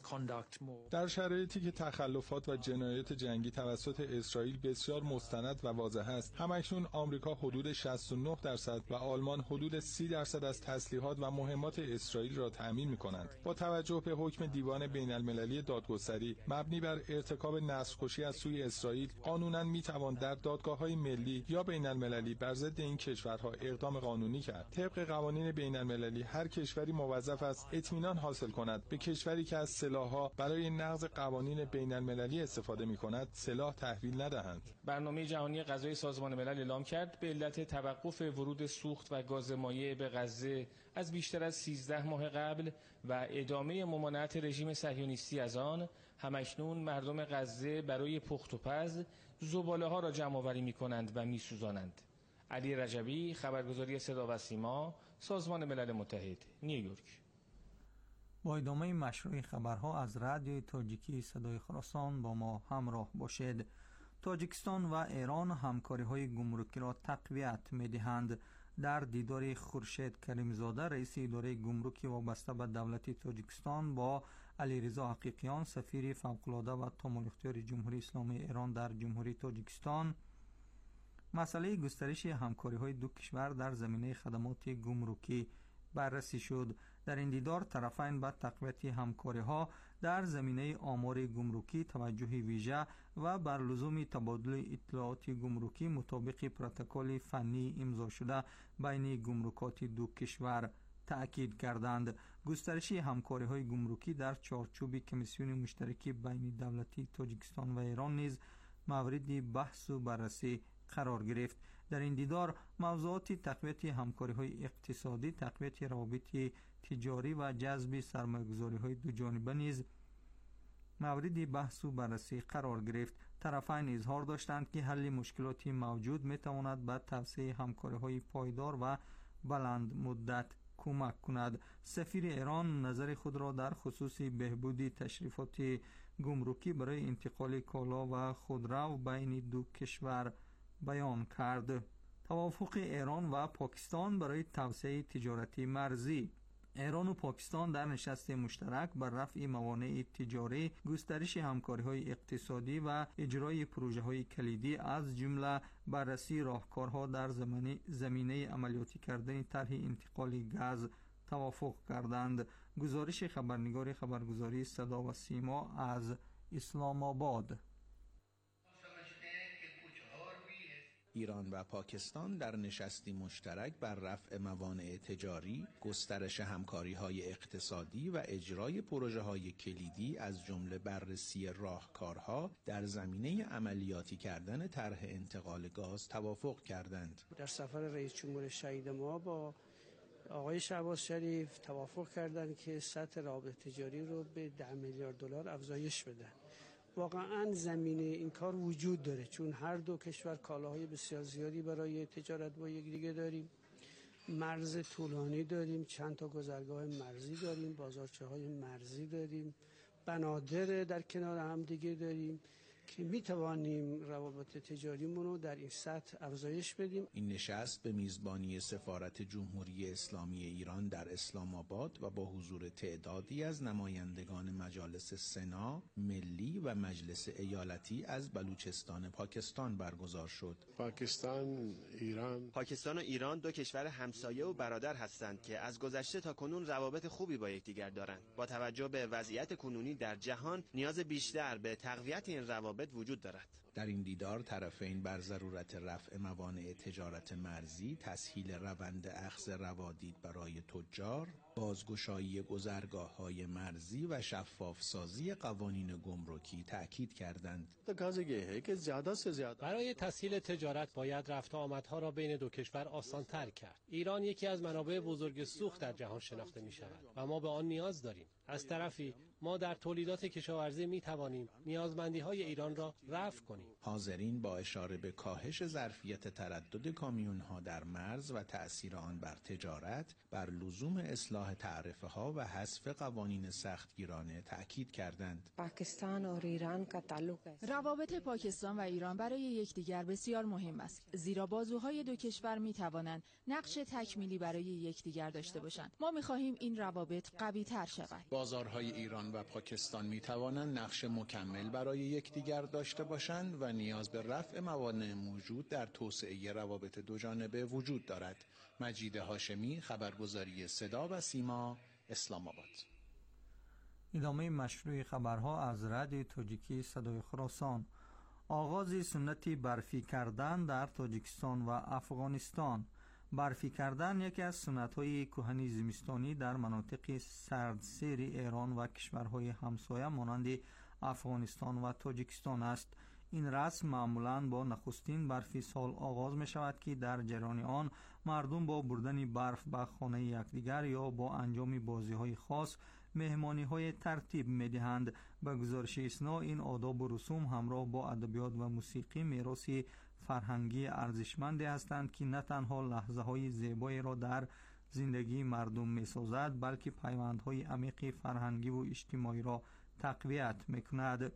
در شرایطی که تخلفات و جنایات جنگی توسط اسرائیل بسیار مستند و واضح است، همکنون آمریکا حدود 69% و آلمان حدود 30% از تسلیحات و مهمات اسرائیل را تأمین می‌کنند. با توجه به حکم دیوان بین‌المللی دادگستری مبنی بر ارتکاب نسل‌کشی از سوی اسرائیل، قانوناً می‌توان در دادگاه‌های ملی یا بین‌المللی بر ضد این کشورها اقدام قانونی کرد. طبق قوانین بین‌المللی هر کشوری موظف است اطمینان حاصل کند به کشوری که از سلاح‌ها برای نقض قوانین بین‌المللی استفاده می‌کند سلاح تحویل ندهند. برنامه جهانی غذای سازمان ملل اعلام کرد به علت توقف ورود سوخت و گاز مایع به غزه از بیشتر از 13 ماه قبل و ادامه ممانعت رژیم صهیونیستی از آن، همکنون مردم غزه برای پخت و پز زباله‌ها را جمع‌آوری می‌کنند و می‌سوزانند. علی رجبی، خبرگزاری صدا و سیما، سازمان ملل متحد، نیویورک. با ادامه مشروع خبرها از رادیوی تاجیکی صدای خراسان با ما همراه باشید. تاجیکستان و ایران همکاری‌های گمرکی را تقویت می‌دهند. در دیدار خورشید کریمزاده رئیس اداره گمرکی وابسته به دولت تاجیکستان با علیرضا حقیقیان سفیر فوق‌العاده و تمام اختیار جمهوری اسلامی ایران در جمهوری تاجیکستان مسئله گسترش همکاری‌های دو کشور در زمینه خدمات گمرکی بررسی شد. در این دیدار طرفین به تقویت همکاری‌ها در زمینه آمار گمرکی توجه ویژه و بر لزوم تبادل اطلاعات گمرکی مطابق پروتکل فنی امضا شده بین گمرکات دو کشور تأکید کردند. گسترش همکاری‌های گمرکی در چارچوب کمیسیون مشترک بین دولتی تاجیکستان و ایران نیز مورد بحث و بررسی قرار گرفت. در این دیدار موضوعات تقویت همکاری‌های اقتصادی، تقویت روابط تجاری و جذب سرمایه‌گذاری‌های دو جانبه نیز مورد بحث و بررسی قرار گرفت. طرفین اظهار داشتند که حل مشکلات موجود می‌تواند به توسعه همکاری‌های پایدار و بلند مدت کمک کند. سفیر ایران نظر خود را در خصوص بهبود تشریفات گمرکی برای انتقال کالا و خودرو بین دو کشور بیان کرد. توافق ایران و پاکستان برای توسعه تجارتی مرزی. ایران و پاکستان در نشست مشترک بر رفع موانع تجاری، گسترش همکاری‌های اقتصادی و اجرای پروژه‌های کلیدی از جمله بررسی راهکارها در زمینه عملیاتی کردن طرح انتقال گاز توافق کردند. گزارش خبرنگار خبرگزاری صدا و سیما از اسلام آباد. ایران و پاکستان در نشستی مشترک بر رفع موانع تجاری، گسترش همکاری‌های اقتصادی و اجرای پروژه‌های کلیدی از جمله بررسی راهکارها در زمینه عملیاتی کردن طرح انتقال گاز توافق کردند. در سفر رئیس جمهور شهید ما با آقای شهباز شریف توافق کردند که سطح روابط تجاری رو به 10 میلیارد دلار افزایش بدن. واقعا زمینه این کار وجود داره، چون هر دو کشور کالاهای بسیار زیادی برای تجارت با یکدیگه داریم، مرز طولانی داریم، چند تا گذرگاه مرزی داریم، بازارچه‌های مرزی داریم، بنادر در کنار هم دیگه داریم که میتوانیم روابط تجاریمون رو در این سطح افزایش بدیم. این نشست به میزبانی سفارت جمهوری اسلامی ایران در اسلام آباد و با حضور تعدادی از نمایندگان مجالس سنا، ملی و مجلس ایالتی از بلوچستان پاکستان برگزار شد. پاکستان و ایران دو کشور همسایه و برادر هستند که از گذشته تا کنون روابط خوبی با یکدیگر دارند. با توجه به وضعیت کنونی در جهان نیاز بیشتر به تقویت این روابط وجود دارد. در این دیدار طرفین بر ضرورت رفع موانع تجارت مرزی، تسهیل روند اخذ روادید برای تجار، بازگشایی گذرگاه‌های مرزی و شفاف سازی قوانین گمرکی تأکید کردند. برای تسهیل تجارت باید رفت و آمدها را بین دو کشور آسان‌تر کرد. ایران یکی از منابع بزرگ سوخت در جهان شناخته می‌شود و ما به آن نیاز داریم. از طرفی ما در تولیدات کشاورزی می توانیم نیازمندی های ایران را رفع کنیم. حاضرین با اشاره به کاهش ظرفیت تردد کامیون ها در مرز و تأثیر آن بر تجارت، بر لزوم اصلاح تعرفه ها و حذف قوانین سختگیرانه تأکید کردند. پاکستان و ایران کا تعلق است. روابط پاکستان و ایران برای یکدیگر بسیار مهم است، زیرا بازوهای دو کشور می توانند نقش تکمیلی برای یکدیگر داشته باشند. ما می خواهیم این روابط قوی تر شود. بازارهای ایران و پاکستان می توانند نقش مکمل برای یکدیگر داشته باشند و نیاز به رفع موانع موجود در توسعه روابط دوجانبه وجود دارد. مجید هاشمی، خبرگزاری صدا و سیما، اسلام آباد. ادامه مشروع خبرها از رادیو تاجیکی صدای خراسان. آغاز سنتی برفی کردن در تاجیکستان و افغانستان. برفی کردن یکی از سنت‌های کهن زمستانی در مناطق سردسیر ایران و کشورهای همسایه مانند افغانستان و تاجیکستان است. این رسم معمولاً با نخستین برفی سال آغاز می شود که در جریان آن مردم با بردن برف به خانه یکدیگر یا با انجام بازی‌های خاص مهمانی‌های ترتیب می‌دهند. به گزارش اسنا این آداب و رسوم همراه با ادبیات و موسیقی میراثی فرهنگی ارزشمندی هستند که نه تنها لحظه‌های زیبایی را در زندگی مردم می‌سازد، بلکه پیوندهای عمیق فرهنگی و اجتماعی را تقویت می‌کند.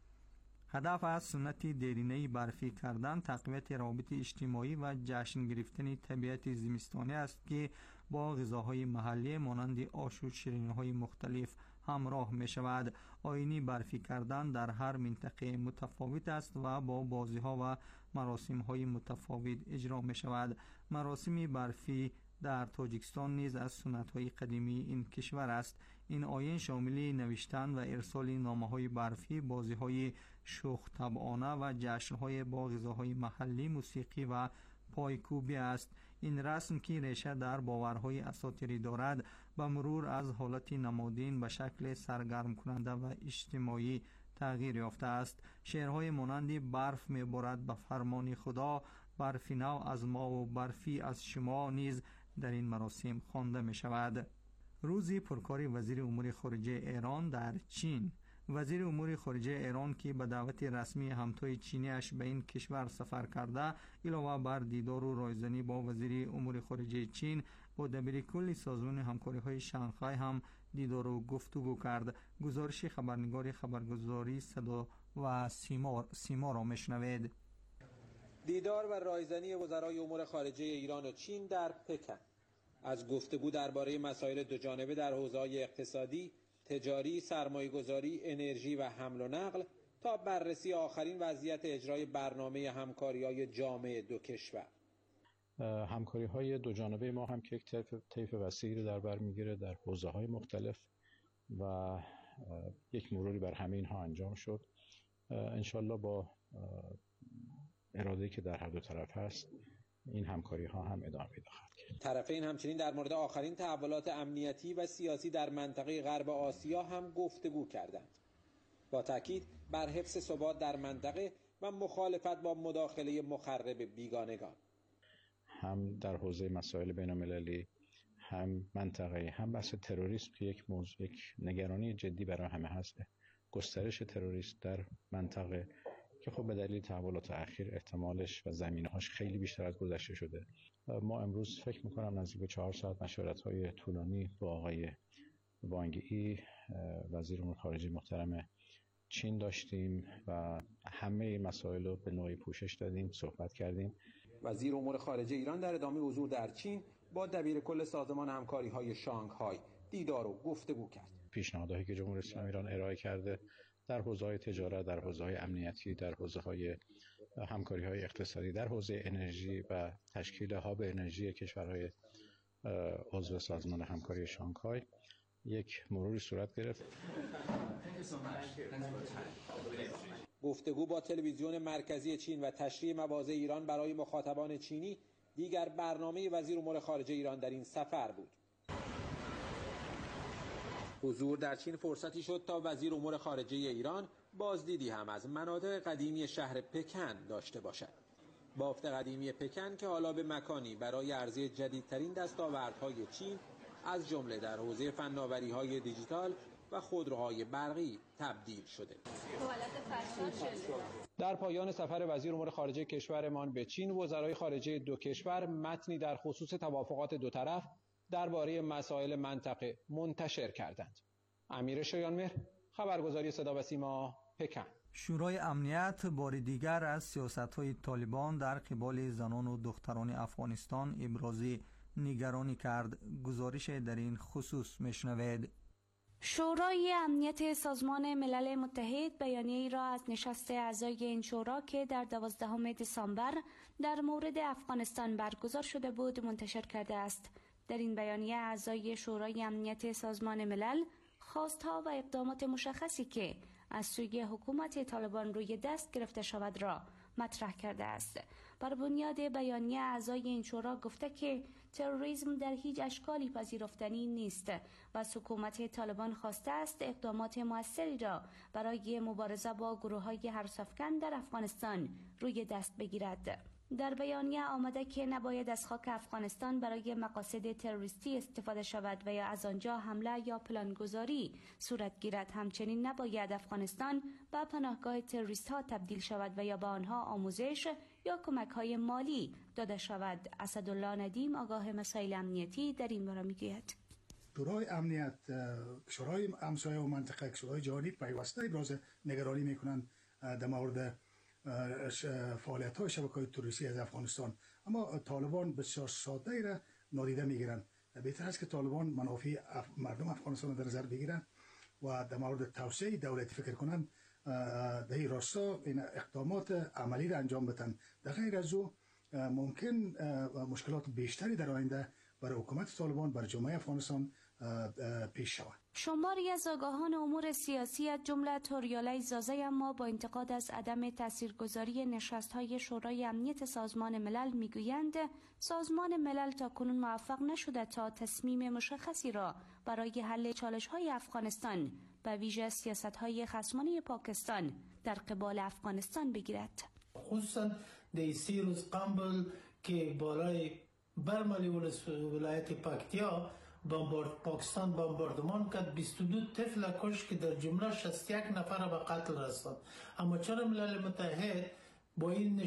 هدف از سنت دیرینه برفی کردن تقویت روابط اجتماعی و جشن گرفتن طبیعت زمستانی است که با غذاهای محلی مانند آش و شیرینی‌های مختلف همراه می شود. آیین برفی کردن در هر منطقه متفاوت است و با بازی‌ها و مراسم‌های متفاوت اجرا می شود. مراسم برفی در تاجیکستان نیز از سنت‌های قدیمی این کشور است. این آیین شامل نوشتن و ارسال نامه‌های برفی، بازی‌های شوخ طبعانه و جشن‌های با غذاهای محلی، موسیقی و پایکوبی است. این رسم که ریشه در باورهای اساطیری دارد، به مرور از حالت نمادین به شکل سرگرم کننده و اجتماعی تغییر یافته است. شعرهای مانند برف می‌بارد به فرمان خدا، برفی نو از ما و برفی از شما نیز در این مراسم خوانده می شود. روزی پرکاری وزیر امور خارجه ایران در چین. وزیر امور خارجه ایران که به دعوت رسمی همتای چینیش به این کشور سفر کرده، علاوه بر دیدار و رایزنی با وزیر امور خارجه چین، با دبیرکل سازمان همکاری‌های شانگهای هم دیدار و گفتگو کرد. گزارش خبرنگار خبرگزاری صدا و سیما را میشنوید. دیدار و رایزنی وزرای امور خارجه ایران و چین در پکن. از گفتگو درباره مسائل دوجانبه در حوزه‌های اقتصادی، تجاری، سرمایه‌گذاری، انرژی و حمل و نقل تا بررسی آخرین وضعیت اجرای برنامه همکاری‌های جامع دو کشور. همکاری‌های دوجانبه ما هم که یک طیف وسیعی رو در بر می‌گیره در حوزه‌های مختلف و یک مروری بر همه اینها انجام شد. انشالله با اراده‌ای که در هر دو طرف هست این همکاری‌ها هم ادامه پیدا خواهد کرد. طرفین همچنین در مورد آخرین تحولات امنیتی و سیاسی در منطقه غرب آسیا هم گفتگو کردند. با تاکید بر حفظ ثبات در منطقه و مخالفت با مداخله مخرب بیگانگان. هم در حوزه مسائل بین‌المللی، هم منطقه، هم بحث تروریسم که یک نگرانی جدی برای همه هست. گسترش تروریسم در منطقه که خب به دلیل تحولات اخیر احتمالش و زمینه‌هاش خیلی بیشتر از گذشته شده. ما امروز فکر می‌کنم نزدیک به 4 ساعت مشورت‌های طولانی با آقای وانگ ای وزیر امور خارجه محترم چین داشتیم و همه این مسائل رو به نوعی پوشش دادیم، صحبت کردیم. وزیر امور خارجه ایران در ادامه حضور در چین با دبیرکل سازمان همکاری‌های شانگهای دیدار و گفتگو کرد. پیشنهادهایی که جمهوری اسلامی ایران ارائه کرده در حوزه‌های تجارت، در حوزه‌های امنیتی، در حوزه‌های همکاری‌های اقتصادی، در حوزه انرژی و تشکیل هاب انرژی کشورهای عضو سازمان همکاری شانگهای یک مروری صورت گرفت. گفتگو با تلویزیون مرکزی چین و تشریح مواضع ایران برای مخاطبان چینی دیگر برنامه وزیر امور خارجه ایران در این سفر بود. حضور در چین فرصتی شد تا وزیر امور خارجه ایران بازدیدی هم از مناطق قدیمی شهر پکن داشته باشد. بافت قدیمی پکن که حالا به مکانی برای عرضه جدیدترین دستاوردهای چین از جمله در حوزه فناوری‌های دیجیتال، و خودروهای برقی تبدیل شده. در پایان سفر وزیر امور خارجه کشورمان به چین، وزرای خارجه دو کشور متنی در خصوص توافقات دو طرف درباره مسائل منطقه منتشر کردند. امیر شایانمهر، خبرگزاری صدا و سیما، پکن. شورای امنیت بار دیگر از سیاست‌های طالبان در قبال زنان و دختران افغانستان ابراز نگرانی کرد. گزارش در این خصوص میشنوید. شورای امنیت سازمان ملل متحد بیانیه‌ای را از نشست اعضای این شورا که در 12 دسامبر در مورد افغانستان برگزار شده بود منتشر کرده است. در این بیانیه اعضای شورای امنیت سازمان ملل خواستها و اقدامات مشخصی که از سوی حکومت طالبان روی دست گرفته شود را مطرح کرده است. بر بنیاد بیانیه اعضای این شورا گفته که تروریسم در هیچ اشکالی پذیرفتنی نیست و از حکومت طالبان خواسته است اقدامات موثری را برای مبارزه با گروه‌های هرس‌افکن در افغانستان روی دست بگیرد. در بیانیه آمده که نباید از خاک افغانستان برای مقاصد تروریستی استفاده شود و یا از آنجا حمله یا پلانگذاری صورت گیرد. همچنین نباید افغانستان به پناهگاه تروریست ها تبدیل شود و یا به آنها آموزش یا کمک های مالی داده شود. اسدالله ندیم، آگاه مسائل امنیتی، در این باره میگوید. شورای امنیت، شورای همسایه و منطقه، شورای جهانی پیوسته ابراز نگرانی میکنند در مورد فعالیت‌های شبکه‌های تروریستی از افغانستان، اما طالبان بسیار ساده ای را نادیده میگیرند. بهتر است که طالبان منافع مردم افغانستان را در نظر بگیرند و در مورد توسعه دولتی فکر کنند. در این راستا این اقدامات عملی را انجام بدن. در غیر از او ممکن مشکلات بیشتری در آینده برای حکومت طالبان بر جامعه افغانستان پیش شود. شماری از آگاهان امور سیاسی از جمله توریالای زازه اما با انتقاد از عدم تاثیرگذاری نشست‌های شورای امنیت سازمان ملل میگویند سازمان ملل تاکنون موفق نشده تا تصمیم مشخصی را برای حل چالش‌های افغانستان به ویژه سیاست‌های خصمانه پاکستان در قبال افغانستان بگیرد. خصوصا در 3 روز قبل که بالای برملی ولایت پکتیا پاکستان بمباردمان کرد، 22 طفل کشت که در جمله 61 نفر به قتل رساند. اما چرا ملل متحد با این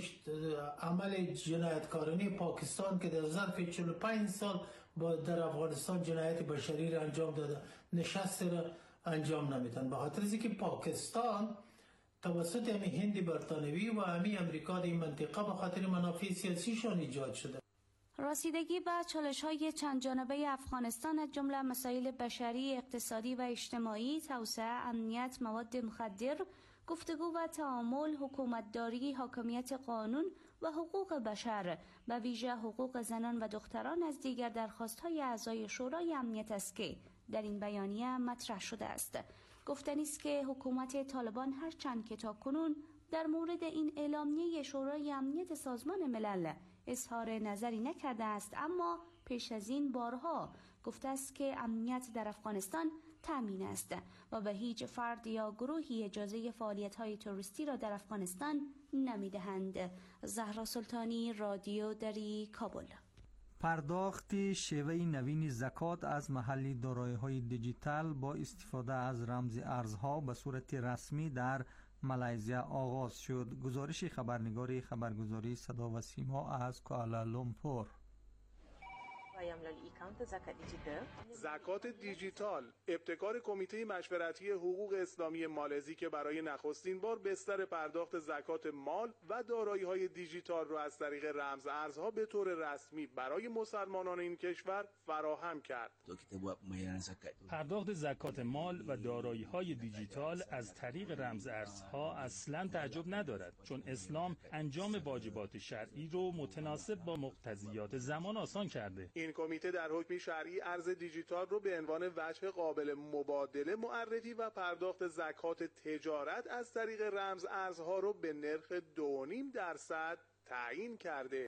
عمل جنایتکارانه پاکستان که در ظرف 45 سال در افغانستان جنایت بشری را انجام داده نشست را انجام نمیدن؟ به خاطر اینکه پاکستان توسط هند برطانوی و امریکا در این منطقه به خاطر منافع سیاسیشان ایجاد شده. رسیدگی به چالش‌های چند جانبه افغانستان از جمله مسائل بشری، اقتصادی و اجتماعی، توسعه، امنیت، مواد مخدر، گفتگو و تعامل، حکومتداری، حاکمیت قانون و حقوق بشر، به ویژه حقوق زنان و دختران از دیگر درخواست‌های اعضای شورای امنیت است که در این بیانیه مطرح شده است. گفتنی است که حکومت طالبان هرچند که تاکنون در مورد این اعلامیه شورای امنیت سازمان ملل اظهار نظری نکرده است، اما پیش از این بارها گفته است که امنیت در افغانستان تامین است و به هیچ فرد یا گروهی اجازه فعالیت‌های تروریستی را در افغانستان نمی‌دهند. زهرا سلطانی، رادیو دری، کابل. پرداخت شیوه نوین زکات از محلی دارایی‌های دیجیتال با استفاده از رمز ارزها به صورت رسمی در مالزیا آغاز شد. گزارش خبرنگار خبرگزاری صدا و سیما از کوالالامپور. زکات دیجیتال، ابتکار کمیته مشورتی حقوق اسلامی مالزی که برای نخستین بار بستر پرداخت زکات مال و دارایی‌های دیجیتال را از طریق رمز ارزها به طور رسمی برای مسلمانان این کشور فراهم کرد. پرداخت زکات مال و دارایی‌های دیجیتال از طریق رمز ارزها اصلاً تعجب ندارد، چون اسلام انجام واجبات شرعی رو متناسب با مقتضیات زمان آسان کرده. این کمیته در حکمی شرعی ارز دیجیتال رو به عنوان وجه قابل مبادله معرفی و پرداخت زکات تجارت از طریق رمز ارزها رو به نرخ 2.5% تعیین کرده.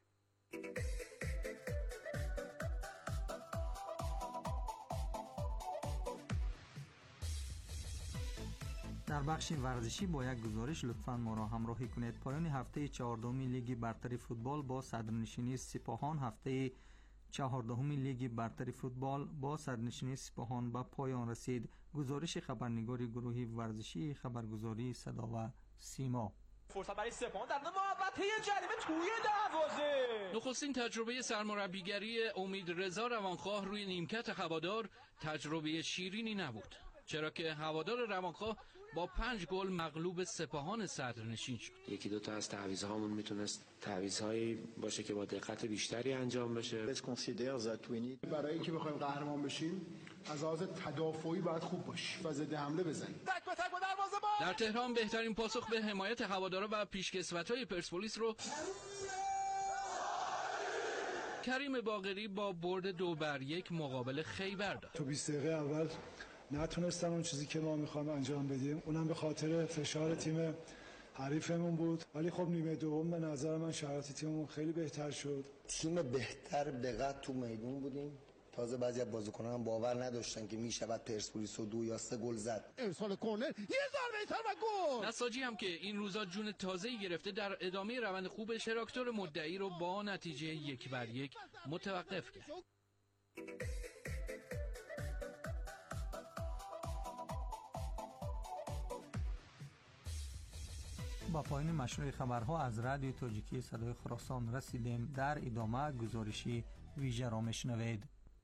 در بخش ورزشی با یک گزارش لطفاً ما را همراهی کنید. پایان هفته 14 لیگ برتر فوتبال با صدرنشینی سپاهان هفته 14 لیگ برتر فوتبال با سرنشینی سپاهان به پایان رسید. گزارش خبرنگار گروهی ورزشی خبرگزاری صدا و سیما. فرصت برای سپاهان در محوطه جریمه توی دروازه. نخستین تجربه سرمربیگری امیدرضا روانخواه روی نیمکت هوادار تجربه شیرینی نبود، چرا که هوادار روانخواه با 5 گل مغلوب سپاهان صدرنشین شد. یکی دو تا از تعویض‌هامون میتونست تعویض‌هایی باشه که با دقت بیشتری انجام بشه. برای اینکه بخوایم قهرمان بشیم از لحاظ تدافعی باید خوب باشیم و ضد حمله بزنیم. تک به تک با دروازه با. در تهران بهترین پاسخ به حمایت هوادارا و پیشکسوت‌های پرسپولیس رو کریم باقری با برد 2-1 مقابل خیبر داد. تو 20 دقیقه اول نتونستن اون چیزی که ما می‌خوایم انجام بدیم، اونم به خاطر فشار تیم حریفمون بود، ولی خب نیمه دوم به نظر من شرایط تیممون خیلی بهتر شد. تیم بهتر دقت تو میدون بودیم. تازه بعضی از بازیکنان هم باور نداشتن که میشود پرسپولیس 2 یا 3 گل زد. ارسال کرنر، یه ضربه ایثار و گل. نساجی هم که این روزا جون تازه‌ای گرفته در ادامه روند خوب شراکتور مدعی رو با نتیجه 1-1 متوقف کرد. با پایان مشروع خبرها از رادیو تاجیکی صدای خراسان رسیدیم. در ادامه گزارشی ویژه را میشنوید.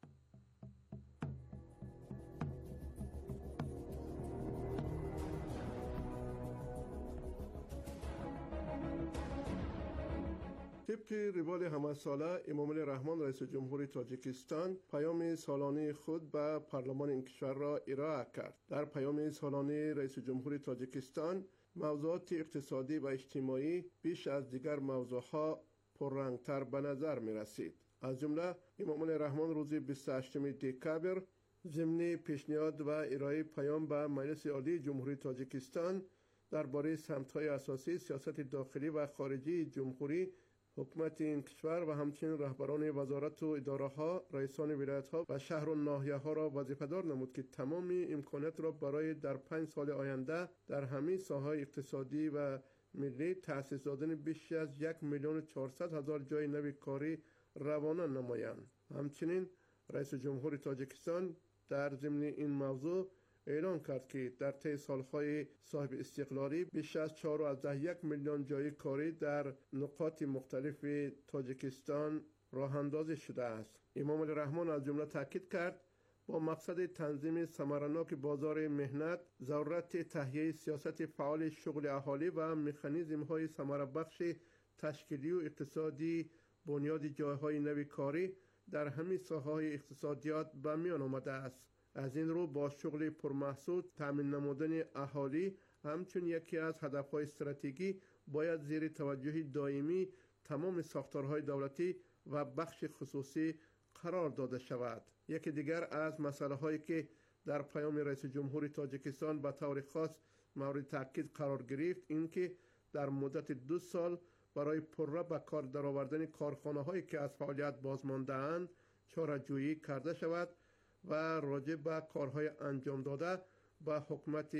طبق روال همه ساله، امامالله رحمان رئیس جمهور تاجیکستان پیام سالانه خود به پارلمان این کشور را ارائه کرد. در پیام سالانه رئیس جمهور تاجیکستان موضوعات اقتصادی و اجتماعی بیش از دیگر موضوعها پررنگتر به نظر می رسید. از جمله امامالله رحمان روز 28 دکبر ضمن پیشنهاد و ارائه پیام به مجلس عالی جمهوری تاجیکستان درباره سمت‌های اساسی سیاست داخلی و خارجی جمهوری حکومت این کشور و همچنین رهبران وزارت و اداره‌ها، رئیسان ولایت‌ها و شهر و ناحیه‌ها را وظیفه‌دار نمود که تمام امکانات را برای در 5 سال آینده در همه ساحه‌های اقتصادی و ملی تأسیس دادن بیش از 1,400,000 جای نو کاری روانه نمایند. همچنین رئیس جمهور تاجیکستان در ضمن این موضوع اعلام کرد که در طی سالهای صاحب استقلالی بیش از 4.1 میلیون جای کاری در نقاط مختلف تاجیکستان راه اندازی شده است. امامالله رحمان از جمله تاکید کرد با مقصد تنظیم ثمرناک بازار مهنت، ضرورت تهیه سیاست فعال شغل اهالی و مکانیزم‌های ثمربخش تشکیلی و اقتصادی بنیاد جایهای نو کاری در همه ساحه‌های اقتصادیات به میان آمده است. از این رو با شغل پرمحصول تامین نمودن اهالی همچون یکی از هدفهای استراتژیکی باید زیر توجه دائمی تمام ساختارهای دولتی و بخش خصوصی قرار داده شود. یکی دیگر از مسائل هایی که در پیام رئیس جمهور تاجیکستان به طور خاص مورد تاکید قرار گرفت این که در مدت 2 سال برای پررو به کار درآوردن کارخانه هایی که از فعالیت بازمانده اند چاره‌جویی کرده شود و راجع به کارهای انجام داده به حکومت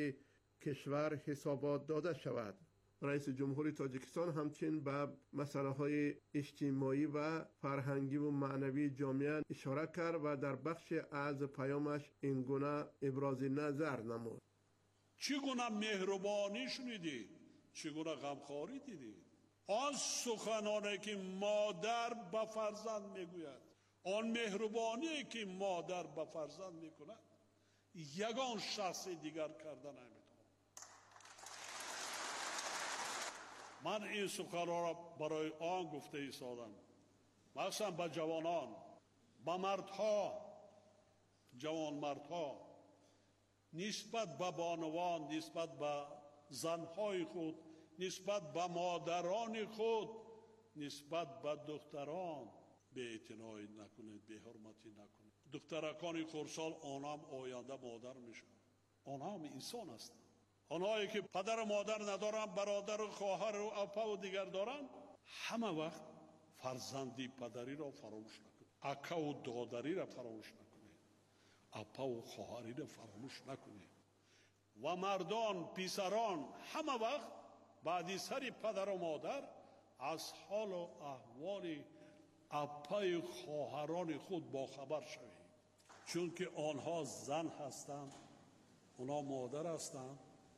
کشور حسابات داده شود. رئیس جمهور تاجیکستان همچنین به مسائل اجتماعی و فرهنگی و معنوی جامعه اشاره کرد و در بخش از پیامش این گونه ابراز نظر نمود. چگونه مهربانی شنیدی، چگونه غمخواری دیدی. آن سخنانی که مادر به فرزند میگوید، آن مهربانی که مادر به فرزند میکند، یگان شخص دیگر کردن نمیتونه. من این سخن را برای آن گفته ایستادم، مخصوصا به جوانان، به مردها، جوان مردها، نسبت به بانوان، نسبت به زنهای خود، نسبت به مادران خود، نسبت به دختران به اعتنایی نکنید، به حرمتی نکنید. دخترکان خردسال آنها هم آینده مادر میشن، آنها هم انسان هستند. آنهایی که پدر و مادر ندارن، برادر و خواهر و اپا و دیگر دارن، همه وقت فرزندی پدری را فراموش نکنید، اکا و دادری را فراموش نکنید، اپا و خواهری را فراموش نکنید. و مردان، پسران همه وقت بعد سر پدر و مادر از حال و احوال اپای خواهران خود با خبر شوید، چون که آنها زن هستند، آنها مادر هستند.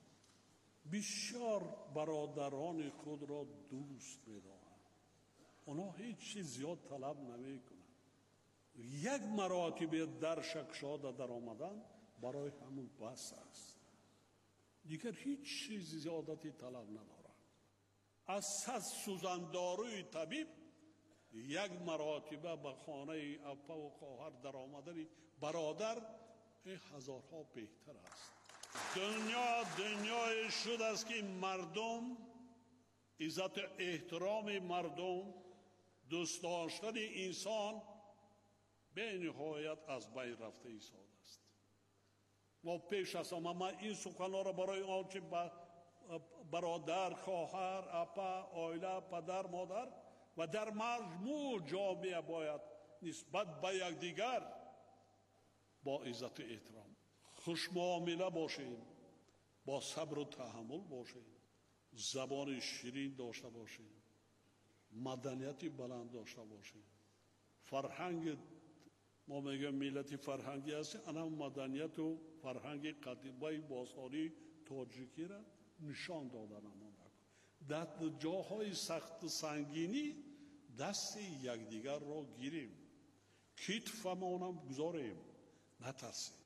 بسیار برادران خود را دوست می‌دارند. آنها هیچ چیز زیاد طلب نمی‌کنند. یک مراتبه در شکشاده در آمدن برای همون بس است. دیگر هیچ چیز زیادتی طلب ندارند. از 100 سوزنداروی طبیب یک مراتبه به خانه اپا و خواهر در آمدن برادر هزارها بهتر است. دنیای شد است که مردم، عزت احترام مردم، دوست داشتن انسان به نهایت از بین رفته ایستاده است. ما پیش از همه من این سخنها را برای آنچه برادر، خواهر، اپا، عائله، پدر، مادر و در مجموع جامعه باید نسبت به یکدیگر با عزت احترام خوش معامله باشیم، با صبر و تحمل باشیم، زبان شیرین داشته باشیم، مدنیت بلند داشته باشیم. فرهنگ، ما میگم ملت فرهنگی هستیم، انا مدنیت و فرهنگ قدیمه باستانی تاجیکی را نشان دادن. در جاهای سخت سنگینی دست یکدیگر را گیریم، کتفمانم گذاریم، نترسیم.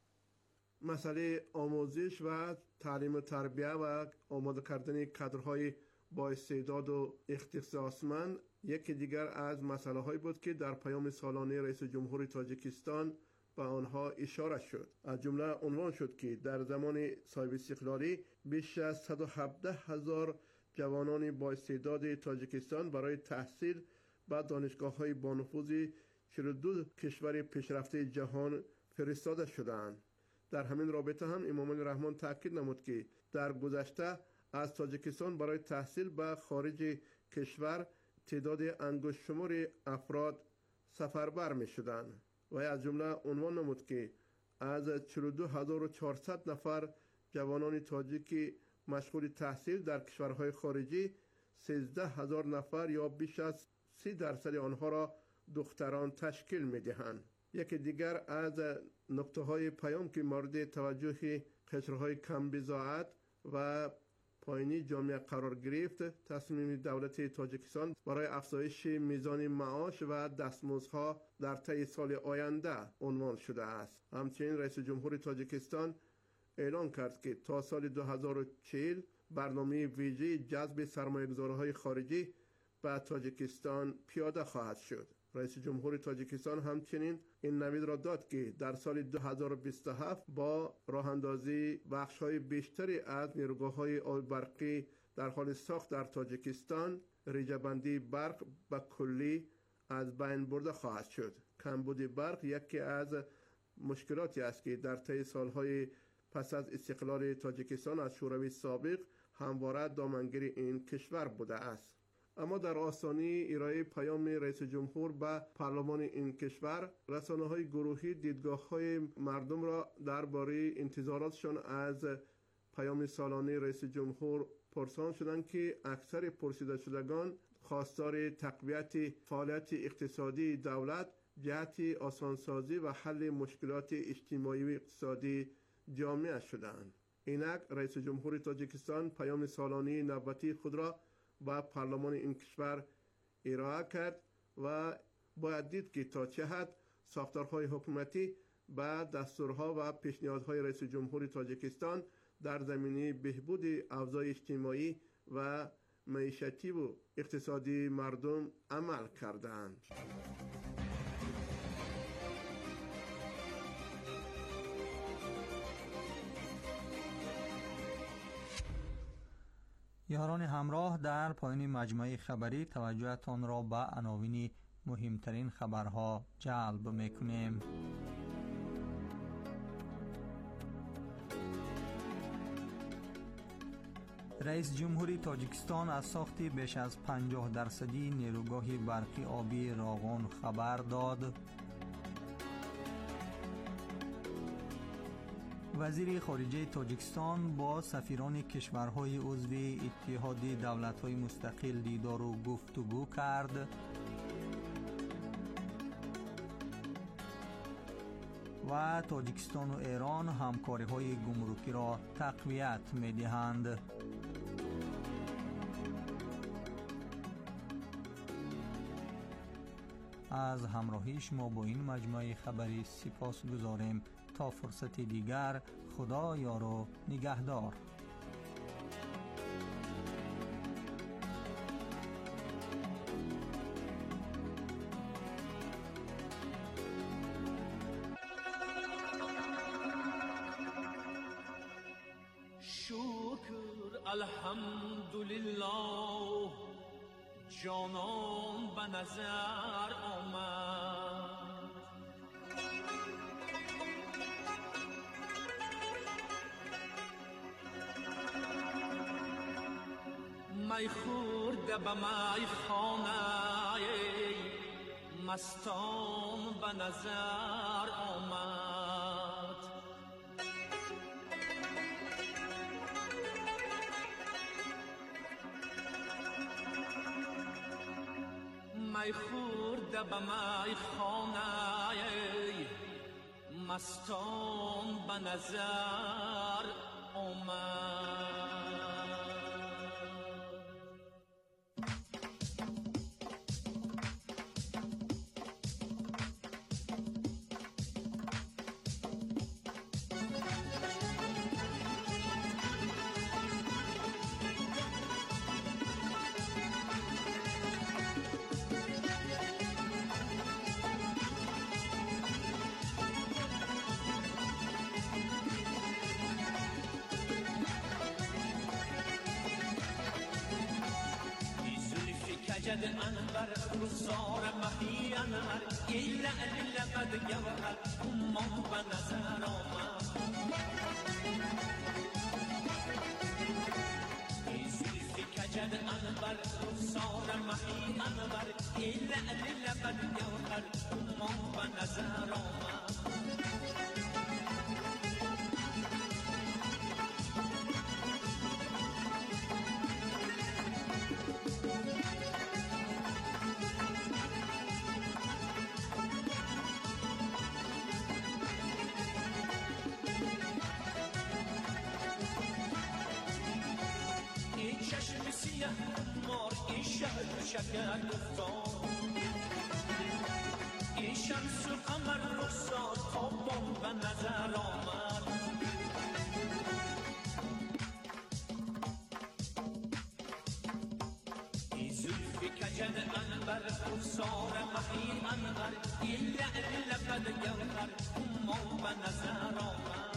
مسئله آموزش و تعلیم و تربیه و آماده کردن کادرهای با استعداد و اختصاصمند یکی دیگر از مسئله هایی بود که در پیام سالانه رئیس جمهور تاجیکستان به آنها اشاره شد. از جمله عنوان شد که در زمان صاحب استقلالی بیش از 117,000 جوانان با استعداد تاجیکستان برای تحصیل به دانشگاه‌های با نفوذ 42 کشور پیشرفته جهان فرستاده شدند. در همین رابطه هم امام علی رحمان تاکید نمود که در گذشته از تاجیکستان برای تحصیل به خارج کشور تعداد انگشت شمار افراد سفربر می شدند و از جمله عنوان نمود که از 42,400 نفر جوانان تاجیک مشغول تحصیل در کشورهای خارجی 13,000 نفر یا بیش از 30% آنها را دختران تشکیل می دهند. یکی دیگر از نکته های پیام که مورد توجه قشرهای کم بضاعت و پایینی جامعه قرار گرفت، تصمیم دولت تاجیکستان برای افزایش میزان معاش و دستمزدها در طی سال آینده عنوان شده است. همچنین رئیس جمهور تاجیکستان اعلان کرد که تا سال 2040 برنامه ویژه جذب سرمایه‌گذارهای خارجی به تاجیکستان پیاده خواهد شد. رئیس جمهور تاجیکستان همچنین این نوید را داد که در سال 2027 با راه اندازی بخش‌های بیشتری از نیروگاه‌های آب برقی در حال ساخت در تاجیکستان، ریجه‌بندی برق به کلی از بین برده خواهد شد. کمبود برق یکی از مشکلاتی است که در طی سال‌های پس از استقلال تاجیکستان از شوروی سابق همواره دامنگیر این کشور بوده است. اما در آستانه ارائه پیام رئیس جمهور به پارلمان این کشور، رسانه‌های گروهی دیدگاه‌های مردم را درباره انتظاراتشان از پیام سالانه رئیس جمهور پرسان شدند که اکثر پرسیده شدگان خواستار تقویت فعالیت اقتصادی دولت جهت آسانسازی و حل مشکلات اجتماعی و اقتصادی جامعه شدند. اینک رئیس جمهور تاجیکستان پیام سالانه نوبتی خود را با پارلمان این کشور ارائه کرد و باید دید که تا چه حد ساختارهای حکومتی با دستورها و پیشنهادهای رئیس جمهور تاجیکستان در زمینه بهبود اوضاع اجتماعی و معیشتی و اقتصادی مردم عمل کردند. یاران همراه، در پایان مجموعه خبری توجهتان را به عناوین مهمترین خبرها جلب میکنیم. رئیس جمهوری تاجیکستان از ساخت بیش از 50% نیروگاه برقی آبی راغون خبر داد. وزیر خارجه تاجیکستان با سفیران کشورهای عضو اتحاد دولت‌های مستقل دیدار و گفتگو کرد. و تاجیکستان و ایران همکاری‌های گمرکی را تقویت می‌دهند. از همراهی شما با این مجموعه خبری سپاسگزاریم. تا فرصت دیگر، خدا یار و نگهدار. شکر الحمدلله جانان به نظر آمد، می خورده به می خانه مستان به نظر آمد. می خورده به می خانه مستان به نظر آمد. جد انور رخسار مهی انور ای لعل لبد گوهر امان به نظر آمد. ای زلفی کجد انور رخسار مهی انور ای لعل لبد گوهر امان به نظر آمد. چشم سیه مار این شهر شکر گفتان، این شمس و قمر رخسار تابان به نظر آمد. این زلفی کجد انور رخسار مهی انور این لعل لبد گوهر امان به نظر آمد.